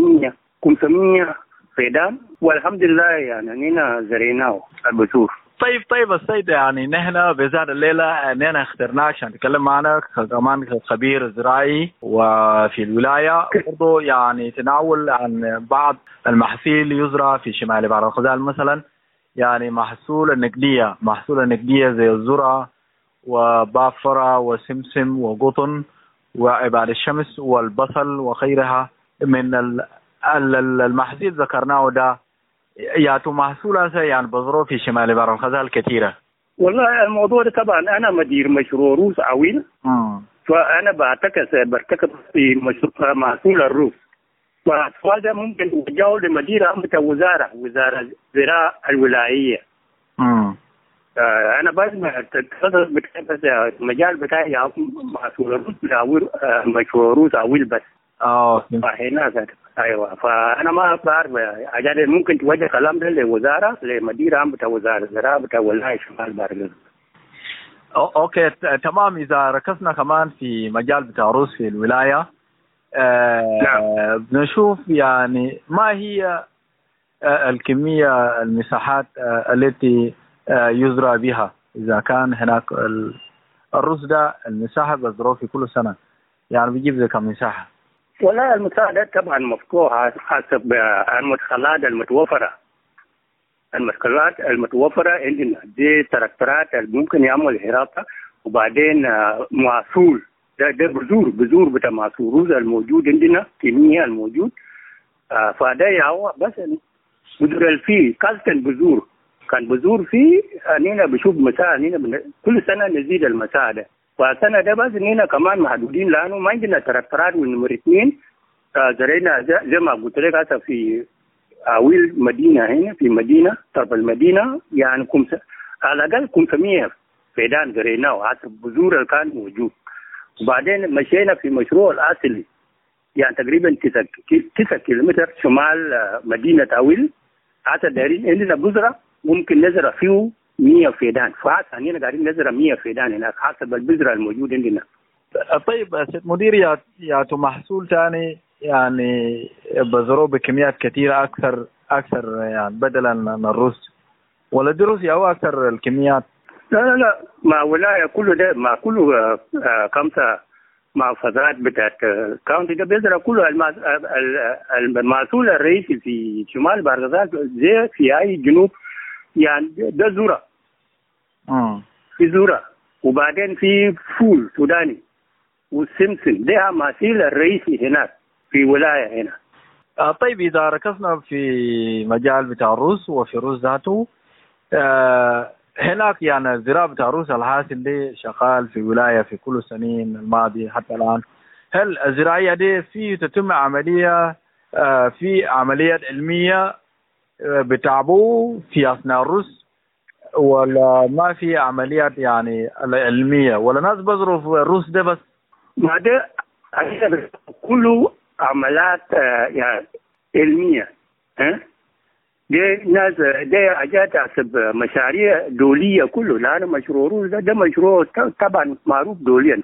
S13: خمسمية فدان، والحمد لله يعني هنا زريناه البذور.
S12: طيب طيب السيد، يعني نحن بذات الليلة اننا اخترناك عشان نتكلم معنا كمان خبير زراعي وفي الولاية، برضو يعني تناول عن بعض المحاصيل يزرع في شمال بحر الغزال، مثلا يعني محصول النقدية محصول النقدية زي الذرة وبافرة وسمسم وقطن وعباد الشمس والبصل وغيرها من المحاصيل ذكرناه ده، ياتوا محصولة يعني بذروا في شمال بحر الغزال كثيرة.
S13: والله الموضوع ده طبعا أنا مدير مشروع روس عويل، م. فأنا بعتكس برتكب في مشروع محصول الروس، فهذا ممكن توجهه لمدير عام الوزارة وزارة الزراعة الولاية. امم أنا بس بتخصص المجال بتاعي محصول الروس مشروع روس عويل بس.
S12: اه
S13: هنا ايوه، فانا ما بعرف اجل ممكن توجه كلام ده لوزاره لمدير عام بتاع وزاره الزراعه بتاع ولايه شمال بحر الغزال.
S12: اوكي تمام. اذا ركزنا كمان في مجال بتاع الرز في الولايه، آه نعم. بنشوف يعني ما هي آه الكميه المساحات آه التي آه يزرع بها، اذا كان هناك الرز ده المساحه بذروه في كل سنه، يعني بيجيب زي كم مساحه؟
S13: ولا المساعدات طبعا مفتوحة حسب المدخلات المتوفرة. المدخلات المتوفرة عندنا دي تراكتورات ممكن يعمل حراسة، وبعدين محصول ده ده بذور بذور بتاع محصول روز الموجود عندنا، كمية الموجود فده يعوى بس بذور الفيل كالتن بذور كان بذور فيه هنا بشوف مساعدة هنا كل سنة نزيد المساعدة، فالسنة ده بس هنا كمان محدودين لأنه ما عندنا تراكتورات ونمر اثنين زرعنا زي ما قلت لك هسه في أويل مدينة هنا في مدينة طرف المدينة يعني كم على الأقل خمسمية فدان زرعناه حسب بذور اللي كان موجود. وبعدين مشينا في مشروع الأصلي يعني تقريبا تسعة تسعة كيلومتر شمال مدينة أويل. حتى دارين عندنا بذرة ممكن نزرع فيه مية فدان، فحتى هنا قاعدين نزرع مية فدان هناك حسب البذرة الموجود عندنا.
S12: طيب سيد مدير يا يا محصول ثاني يعني بذروه بكميات كثيرة أكثر أكثر يعني بدلا من الرز ولا دي روسيا أو أكثر الكميات؟
S13: لا لا لا مع ولاية كله ده مع كله آه آه خمسة محافظات بتاعت كاونتي ده بيزرع كله المحصول الرئيسي في شمال بارغزال زي في أي جنوب يعني ده ذرة.
S12: آه.
S13: في ذرة وبعدين في فول سوداني والسمسم ده محصول الرئيسي هناك في ولاية هنا.
S12: آه طيب إذا ركزنا في مجال بتاع الرز وفي الرز ذاته آه هناك يعني الزراعة بتاع الرز الحاصل دي شغال في ولاية في كل السنين الماضية حتى الآن. هل الزراعية دي في تتم عملية آه في عمليات علمية آه بتعبوه في أثناء الرز ولا ما في عمليات يعني علمية ولا ناس بذروا في الرز ده بس؟
S13: ما ده كله عمليات آه يعني علمية. ها دي ناس دي حاجات حسب مشاريع دولية كله، لأن مشروع روز ده, ده مشروع طبعا معروف دوليا،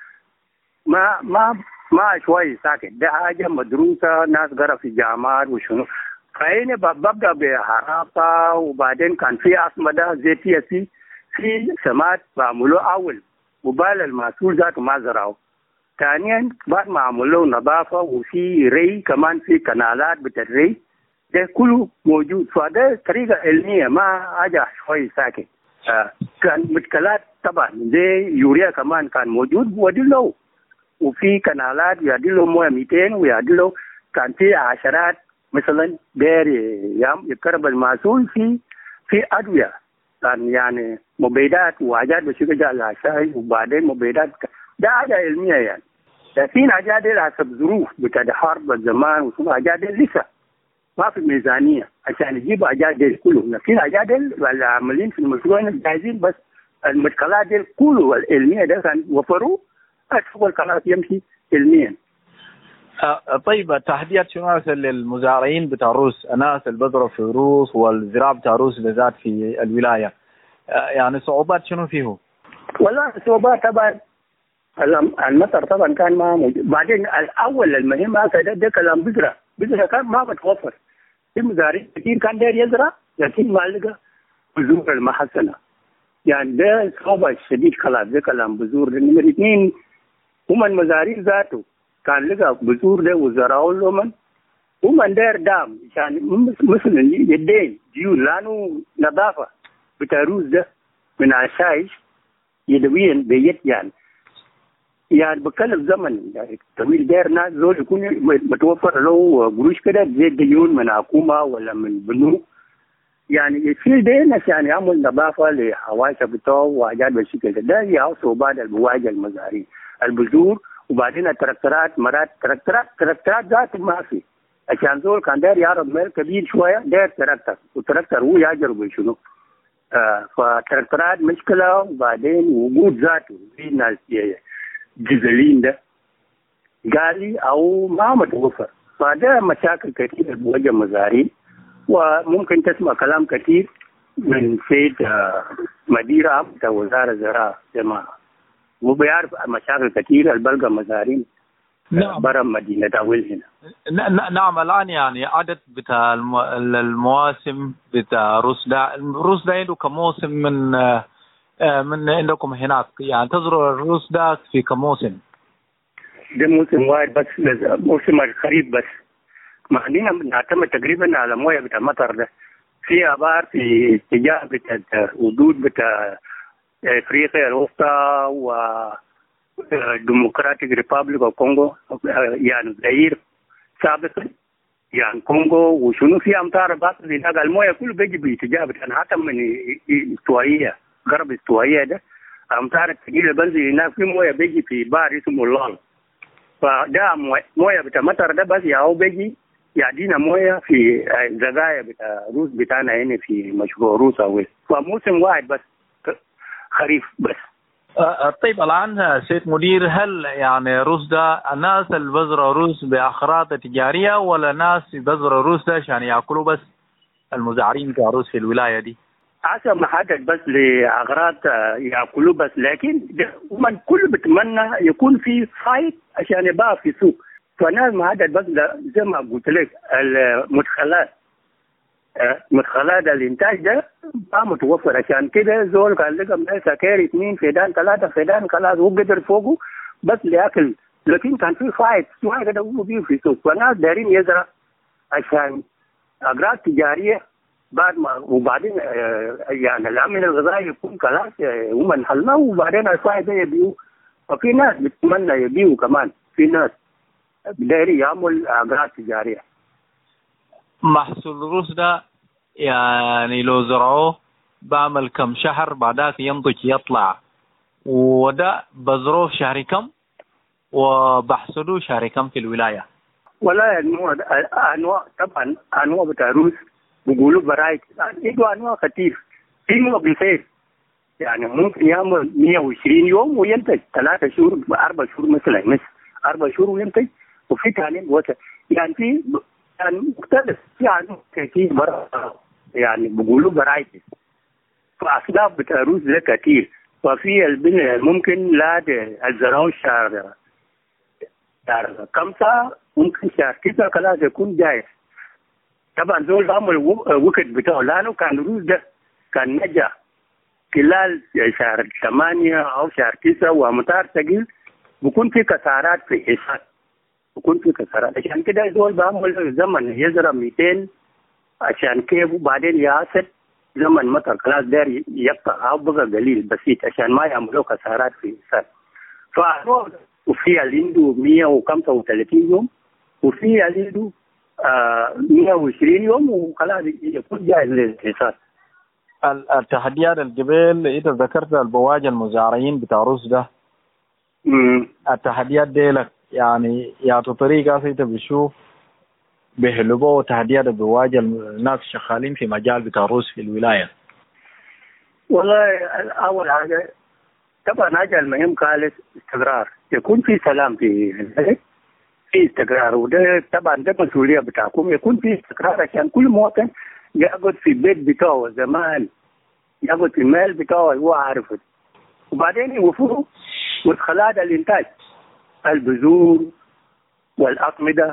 S13: فما ما ما شوي ساكت، ده حاجة مدروسة ناس قرأ في جامعات وشنو. فهنا ببدأ بحرافة وبعدين كان في أسمدة زيتية في في سمات بعملوا أول وبال المحصول ذاته ما زرعوا. ثانيا بعد ما عملوا نظافة وفي ري كمان في كنالات بتري ده كله موجود. فده طريقة علمية ما حاجة شوي ساكت. آه. كان مشكلات طبعا زي يوريا كمان كان موجود ويدلو وفي كنالات يدلو مويه مئتين ويدلو كان في عشرات مثلا دير يقرب المحصول في في أدوية كان يعني مبيدات وحاجات بشكل العشاي وبعدين مبيدات ده حاجة علمية يعني. لكن حاجات دي حسب ظروف بتاع حرب الزمان وشو حاجات دي لسه ما في ميزانية عشان يجيبوا حاجات دي كله. لكن حاجات دي العاملين في المشروع جاهزين بس المشكلات دي كله العلمية ده كان وفروا الشغل كان يمشي علميا.
S12: أه طيب التحديات شنو للمزارعين بتاع الرز الناس البذرة في الرز والزراعة بتاع الرز بالذات في الولاية أه يعني صعوبات شنو فيه؟
S13: والله صعوبات طبعا المطر طبعا كان ما موجود. بعدين الأول المهم هذا ده كلام بذرة بذرة كان ما بتوفر. في مزارعين كثير كان داير يزرع لكن ما لقى بذور المحسنة يعني ده صعوبة شديد. خلاص ده كلام بذور. نمرة اثنين هم المزارعين ذاته كان لقى بذور ده وزرعوا لهم هم داير دام يعني مثلا يدين ديون لانه نظافة بتاع الرز ده من عشايش يدويا بيت يعني يعني بكلف زمن يعني طويل داير ناس زول يكون متوفر له قروش كده زي ديون من حكومة ولا من بنوك يعني يصير ده ناس يعني يعمل نظافة لحواشة بتوعه وحاجات بالشكل ده. ده هي صعوبات البواجه المزارعين البذور. وبعدين التراكترات مرات تراكترات تراكترات ذات ما في عشان زول كان داير يعرض مال كبير شوية داير تراكتر والتراكتر هو يجرب بشنو آه فتراكترات مشكلة. وبعدين وجود ذاته في ناس ديزلين ده غالي او ما متوفر. فده مشاكل كثيرة بوجه المزارعين. وممكن تسمع كلام كثير من سيد مدير بتاع وزارة الزراعة جماعة مو بيعرف مشاكل كثيرة البلغة مزارعين
S12: نعم.
S13: برا مدينة أويل
S12: هنا. نعم الآن يعني عدد بتاع المواسم بتاع روسدا روسدا عنده كموسم من من عندكم هناك يعني تزرع الرز ده في كموسم؟
S13: ده موسم واحد بس موسم الخريف بس. ما عندنا نعتمد تقريبا على مويه بتاع المطر ده. في ابار في اتجاه بتاع حدود بتاع افريقيا الوسطى و ديمقراطيك ريبابليك اوف كونغو يعني زئير سابقا يعني كونغو وشنو في امطار بس هناك المويه كله بيجي باتجاه بتاعنا حتى من استوائيه غرب استوائيه ده امطار الثقيله بنزل هناك في مويه بيجي في بحر اسمه لال فده مويه بتاع مطر ده بس ياهو بيجي يعدينا مويه في زقايا بتاع روس بتاعنا هنا في مشروع روس أول، فموسم واحد بس خريف بس.
S12: أه طيب الآن سيد مدير، هل يعني روس ده الناس اللي بذروا روس بأغراض تجارية ولا ناس بذروا روس ده عشان يأكلوا بس المزارعين بتاع روس في الولاية دي؟
S13: حسب ما حدد بس لأغراض يأكلوا بس، لكن من كل بتمنى يكون في فايت عشان يبقى في سوق. فالناس ما حدد بس زي ما قلت لك المدخلات مدخلات الانتاج ده ما متوفر، عشان كده زول كان لقى من سكاري اثنين فدان ثلاثه فدان خلاص هو قدر فوقه بس لياكل، لكن كان في فايت شويه كده هو بيه في السوق. فالناس دايرين يزرع عشان اغراض تجاريه بعد ما، وبعدين يعني الامن الغذائي يكون خلاص هم انحلوا، وبعدين الفايت ده يبيعوا. ففي ناس بتتمنى يبيعوا كمان، في ناس دايرين يعمل اغراض تجاريه.
S12: محصول الروس ده يعني لو زرعوه بعمل كم شهر بعدها ينضج يطلع، وده بزروه في شهر كم وبحصدوه شهر كم في الولاية؟
S13: ولا انواع انواع طبعا انواع بتاع روس بيقولوا برايت، يجوا انواع كتير. في نوع بيصير يعني ممكن يعمل مية وعشرين يوم وينتج ثلاثة شهور اربع شهور مثلا، مثل اربع شهور وينتج. وفي ثاني وقت يعني في يعني مختلف، يعني كثير مرة يعني بيقولوا برايتي. فأصناف بتاع روس ده كثير. ففي البنية ممكن لا الزراعة شهر شهر خمسة ممكن شهر تسعة خلاص يكون جاهز. طبعا زول بعمل وقت بتاعه لأنه كان روس ده كان نجح خلال شهر ثمانية أو شهر تسعة وأمطار ثقيل بكون في كسارات في حصاد، بكون في كسرات. عشان كده دول بعمل زمن يزرع مئتين عشان كيف، وبعدين ياسر زمن مطر خلاص داير يبقى أو بقى قليل بسيط عشان ما يعملوا كسرات في السنة. فأنواع وفي اللي عنده مية وخمسة وثلاثين يوم، وفي اللي عنده آه مية وعشرين يوم وخلاص يكون جاهز للحصاد.
S12: التحديات الجبال انت ذكرت البواجه المزارعين بتاع روس ده.
S13: امم
S12: التحديات دي لك يعني يعطوا طريقة انت بتشوف بيحلبوا تحديات بواجه الناس شغالين في مجال بتاع روس في الولاية؟
S13: والله أول حاجة طبعا حاجة المهم قالت استقرار، يكون في سلام في البلد، في استقرار، وده طبعا ده مسؤولية بتاعكم يكون في استقرار عشان كل مواطن يقعد في البيت بتاعه زمان، يقعد في المال بتاعه هو عارفه. وبعدين يوفروا مدخلات الإنتاج، البذور والأطمدة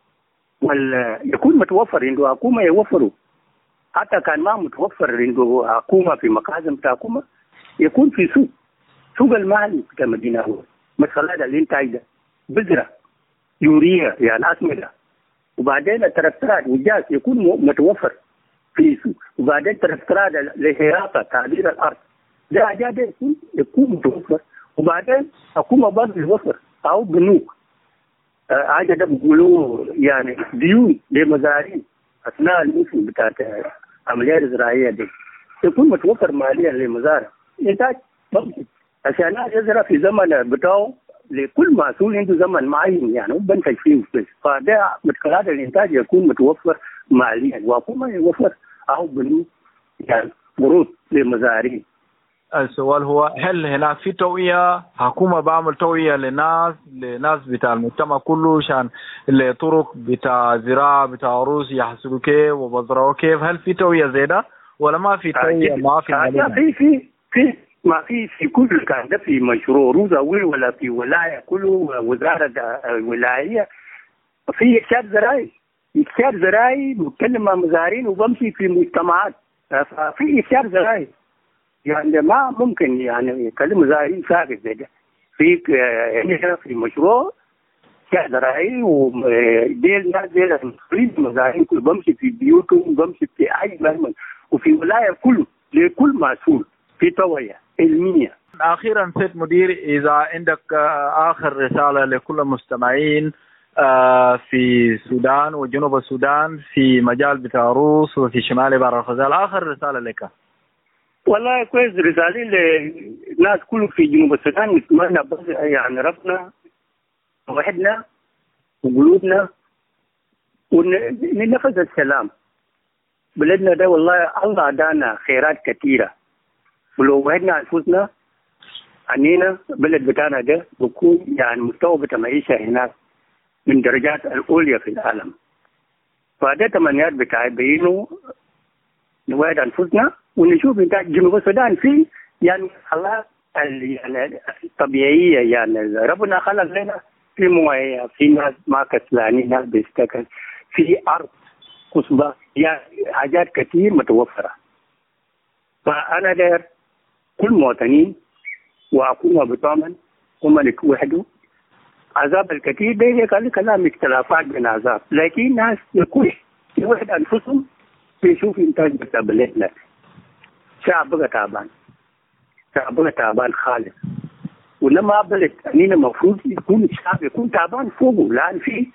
S13: وال يكون متوفر عنده حكومة يوفروا. حتى كان ما متوفر عنده حكومة في مخازن بتاع حكومة يكون في سوق، سوق المال بتاع المدينة هو مدخلات الإنتاج ده بذرة يوريا يعني أطمدة، وبعدين التركترات والجاز يكون متوفر في سوق، وبعدين تركترات لهياطة تعبير الأرض ده حاجات يكون يكون متوفر، وبعدين حكومة برضه يوفر أو بنوك حاجة آه ده بيقولوا يعني ديون للمزارعين أثناء الموسم بتاعت عمليات الزراعية دي يكون متوفر ماليا للمزارع. إنتاج ممكن عشان يزرع في زمن بتاعه، لكل مسؤول عنده زمن معين يعني وبنتج فيه بس، فده مدخلات الإنتاج يكون متوفر ماليا، وحكومة يوفر أو بنوك يعني قروض للمزارعين.
S12: السؤال هو هل هناك في توعية، حكومة بعمل توعية للناس لناس بتاع المجتمع كله عشان الطرق بتاع زراعة بتاع روس يحصلوا كيف وبزرعوا كيف؟ هل في توعية زي ده ولا ما في توعية؟ ما في
S13: في في في ما في في كل كان ده في مشروع روس أول ولا في ولاية كله وزارة ولاية في إرشاد زراعي، إرشاد زراعي بتكلم مع مزارعين وبمشي في مجتمعات، ففي إرشاد زراعي يعني ما ممكن يعني يكلم مزارعين ساكت زي ده. في هنا في مشروع زراعي وديل ناس ديل المسؤولين المزارعين كل بمشي في بيوتهم بمشي في أي مكان، وفي ولاية كله لكل مسؤول في توعية علمية.
S12: أخيرا سيد مدير، إذا عندك آخر رسالة لكل المستمعين في السودان وجنوب السودان في مجال بتاع روس وفي شمال بحر الغزال، آخر رسالة لك.
S13: والله كويس، رسالة للناس كله في جنوب السودان نتمنى بس يعني ربنا وحدنا وقلوبنا وننفذ السلام. بلدنا ده والله الله دانا خيرات كثيرة، ولو وحدنا أنفسنا عنينا بلد بتاعنا ده بكون يعني مستوى بتاع معيشة هناك من درجات الأولى في العالم. فهذا تمنيات بتاعي بينه نوعد أنفسنا ونشوف إنتاج جنوب السودان في يعني الله يعني طبيعية، يعني ربنا خلق لنا في مويه، في ناس ما كسلانين، ناس بيستكن في أرض خصبة، يعني حاجات كثير متوفرة. فأنا داير كل مواطنين وأكون بطمن هم يتوحدوا. عذاب الكثير ده قال كلام اختلافات بين عذاب، لكن ناس يكون يوحد أنفسهم بيشوف إنتاج بتاع بلدنا. شعب بقى تعبان، شعب بقى تعبان خالص، ولما بلد أنينا مفروض يكون الشعب يكون تعبان فوقه، لأن في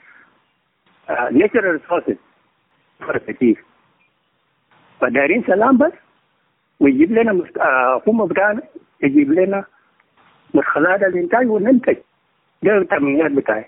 S13: ناتشرال ريسورسز فرق كثير. فدايرين سلام بس، ويجيب لنا حكومة بتاعنا يجيب لنا مدخلات الإنتاج وننتج. ده التمنيات بتاعي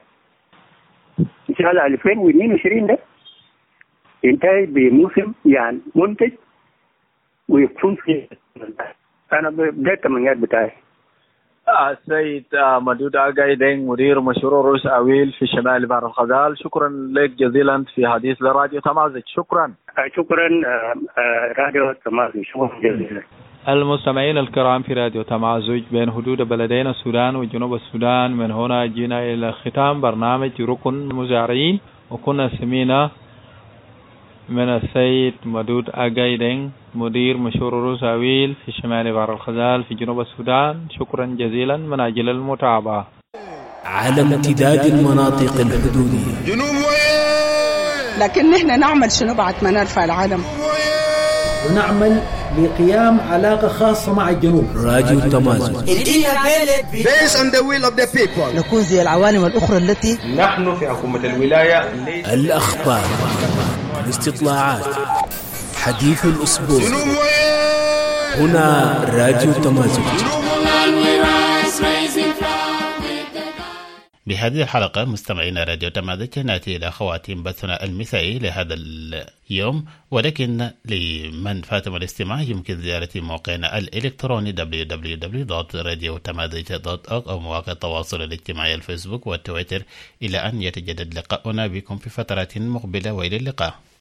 S13: إن شاء الله ألفين واثنين وعشرين ده ينتهي بموسم يعني منتج ويكون فيه. أنا ده التمنيات بتاعي.
S12: السيد مدود أجاي دين مدير مشروع رؤوس أويل في شمال بحر الغزال، شكرا لك جزيلا في حديث لراديو تمازج. شكرا
S13: شكرا راديو تمازج، شكرا جزيلا.
S12: المستمعين الكرام في راديو تمازج بين حدود بلدين السودان وجنوب السودان، من هنا جينا إلى ختام برنامج ركن المزارعين، وكنا سمينا من السيد مدود أجايدين مدير مشروع رؤوس أويل في شمال بحر الغزال في جنوب السودان. شكرا جزيلا من أجل المتابعة.
S3: على امتداد المناطق الحدودية
S14: جنوب وين،
S15: لكن نحن نعمل شنو بعد ما نرفع العلم،
S16: ونعمل لقيام علاقة خاصة مع الجنوب.
S3: راديو تمازج
S14: based on the will of the people.
S15: نكون زي العوالم الأخرى التي
S17: نحن في حكومة الولاية.
S3: الأخبار، الاستطلاعات، حديث الأسبوع، هنا راديو تمازج.
S1: بهذه الحلقة مستمعينا راديو تمازج نأتي إلى خواتيم بثنا المسائي لهذا اليوم، ولكن لمن فاتم الاستماع يمكن زيارة موقعنا الإلكتروني دبليو دبليو دبليو دوت راديو تمازج دوت أورg أو مواقع التواصل الاجتماعي الفيسبوك والتويتر، إلى أن يتجدد لقاؤنا بكم في فترات مقبلة، وإلى اللقاء.